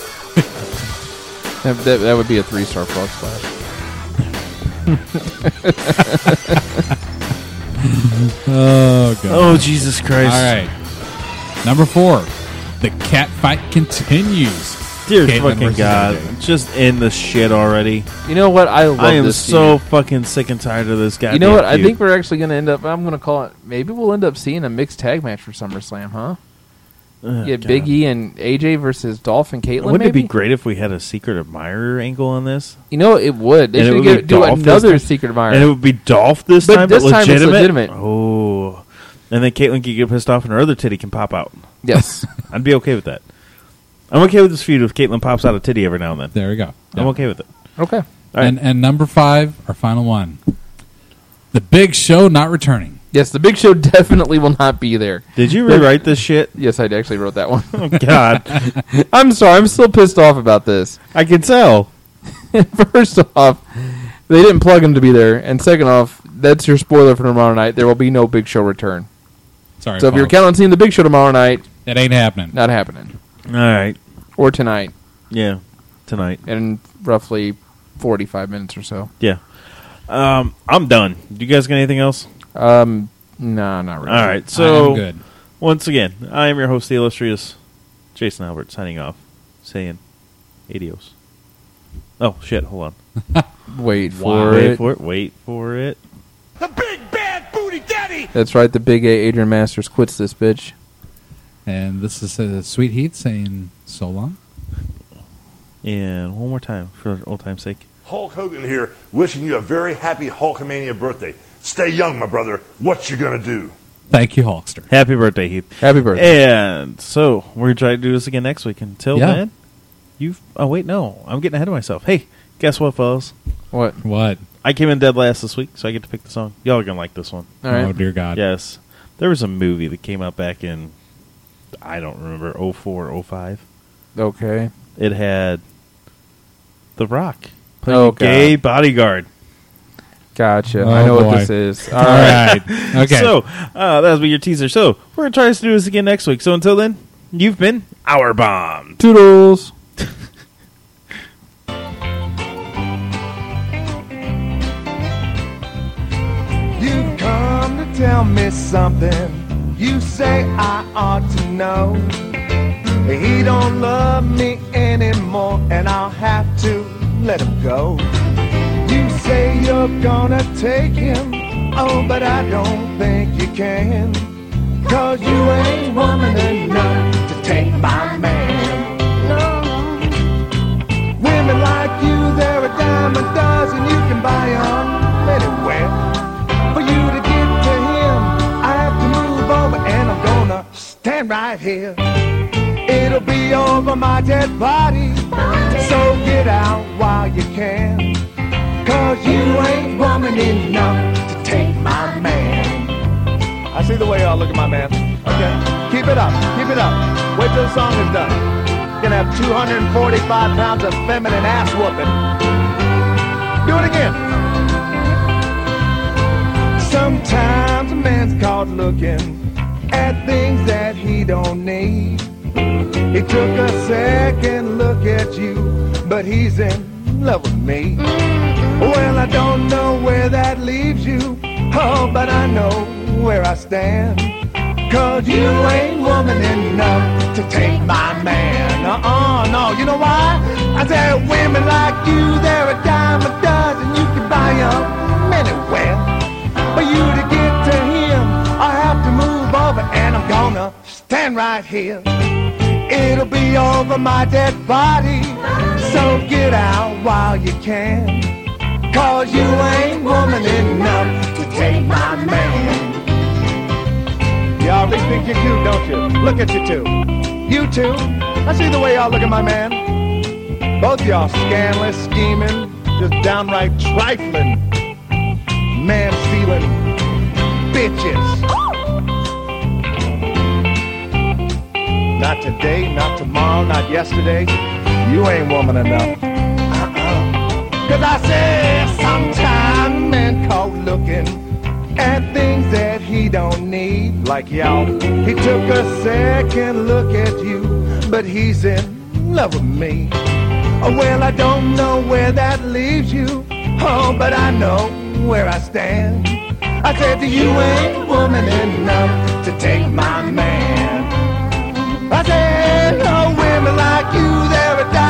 that would be a 3-star Frog Splash. Oh god. Oh, Jesus Christ. All right. Number 4, the cat fight continues. Dear Caitlyn fucking versus God. AJ. Just end the shit already. You know what? I love I am this so feud. fucking sick and tired of this guy. You know what? I think we're actually going to end up. I'm going to call it. Maybe we'll end up seeing a mixed tag match for SummerSlam, huh? Get Big E and AJ versus Dolph and Caitlyn. Wouldn't maybe? it be great if we had a secret admirer angle on this? You know, it would. They And it should would be do Dolph this another time? secret admirer. And it would be Dolph this But time, this but time it's legitimate? legitimate. Oh. And then Caitlyn can get pissed off and her other titty can pop out. Yes. I'd be okay with that. I'm okay with this feud if Caitlyn pops out a titty every now and then. There we go. I'm Yeah. okay with it. Okay. All right. And number 5, our final one. The Big Show not returning. Yes, the Big Show definitely will not be there. Did you rewrite this shit? Yes, I actually wrote that one. Oh, God. I'm sorry. I'm still pissed off about this. I can tell. First off, they didn't plug him to be there. And second off, that's your spoiler for tomorrow night. There will be no Big Show return. Sorry, So if you're folks. counting on seeing the Big Show tomorrow night, It ain't happening. not happening. All right. Or tonight Yeah. Tonight. in roughly 45 minutes or so. Yeah. I'm done. Do you guys got anything else? No, not really. All right. I So am good. once again, I am your host, the illustrious Jason Albert, signing off, saying adios. Oh shit! Hold on. Wait Wow. for Wait it. for it. Wait for it. The big bad booty daddy! That's right. The big A, Adrian Masters, quits this bitch. And this is Sweet Heat saying so long. And one more time for old time's sake. Hulk Hogan here, wishing you a very happy Hulkamania birthday. Stay young, my brother. What you gonna do? Thank you, Hulkster. Happy birthday, Heath. Happy birthday. And so we're trying to do this again next week. Until Yeah. then, oh wait, no, I'm getting ahead of myself. Hey, guess what, fellas? What? What? I came in dead last this week, so I get to pick the song. Y'all are gonna like this one. All right. Oh, dear God. Yes, there was a movie that came out back in, I don't remember, 04, 05. Okay. It had The Rock playing Oh, a gay bodyguard. Gotcha. Oh, I know boy. what this is. All right. Okay. So that'll be your teaser. So we're gonna try to do this again next week. So until then, you've been Our Bomb. Toodles. You come to tell me something you say I ought to know. He don't love me anymore and I'll have to let him go. You say you're gonna take him, oh, but I don't think you can. 'Cause you ain't woman enough to take my man. No. Women like you, they're a dime a dozen, you can buy them anywhere. For you to get to him, I have to move over and I'm gonna stand right here. It'll be over my dead body, so get out while you can. 'Cause you ain't woman enough to take my man. I see the way y'all look at my man. Okay, keep it up, keep it up. Wait till the song is done. You're gonna have 245 pounds of feminine ass whooping. Do it again. Sometimes a man's caught looking at things that he don't need. He took a second look at you, but he's in love with me. Well, I don't know where that leaves you, oh, but I know where I stand. 'Cause you ain't woman enough to take my man. No, you know why? I said women like you, they're a dime a dozen, you can buy them anywhere. For you to get to him, I have to move over and I'm gonna stand right here. It'll be over my dead body, so get out while you can. 'Cause you ain't woman enough to take my man. Y'all really think you're cute, don't you? Look at you two. You two. I see the way y'all look at my man. Both y'all scandalous, scheming, just downright trifling, man-stealing bitches. Not today, not tomorrow, not yesterday. You ain't woman enough. 'Cause I said sometime men caught looking at things that he don't need. Like y'all, he took a second look at you, but he's in love with me. Oh, well, I don't know where that leaves you, oh, but I know where I stand. I said to you ain't woman enough to take my man. I said, oh, women like you, they're a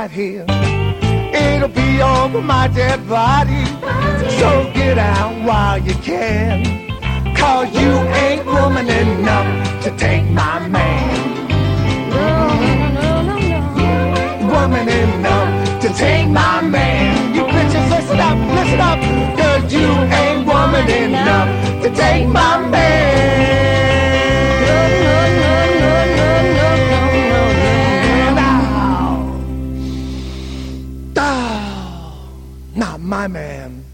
right here. It'll be over my dead body. So get out while you can. 'Cause you ain't woman enough to take my man. Woman enough to take my man. You bitches, listen up, 'cause you ain't woman enough to take my man. Not my man.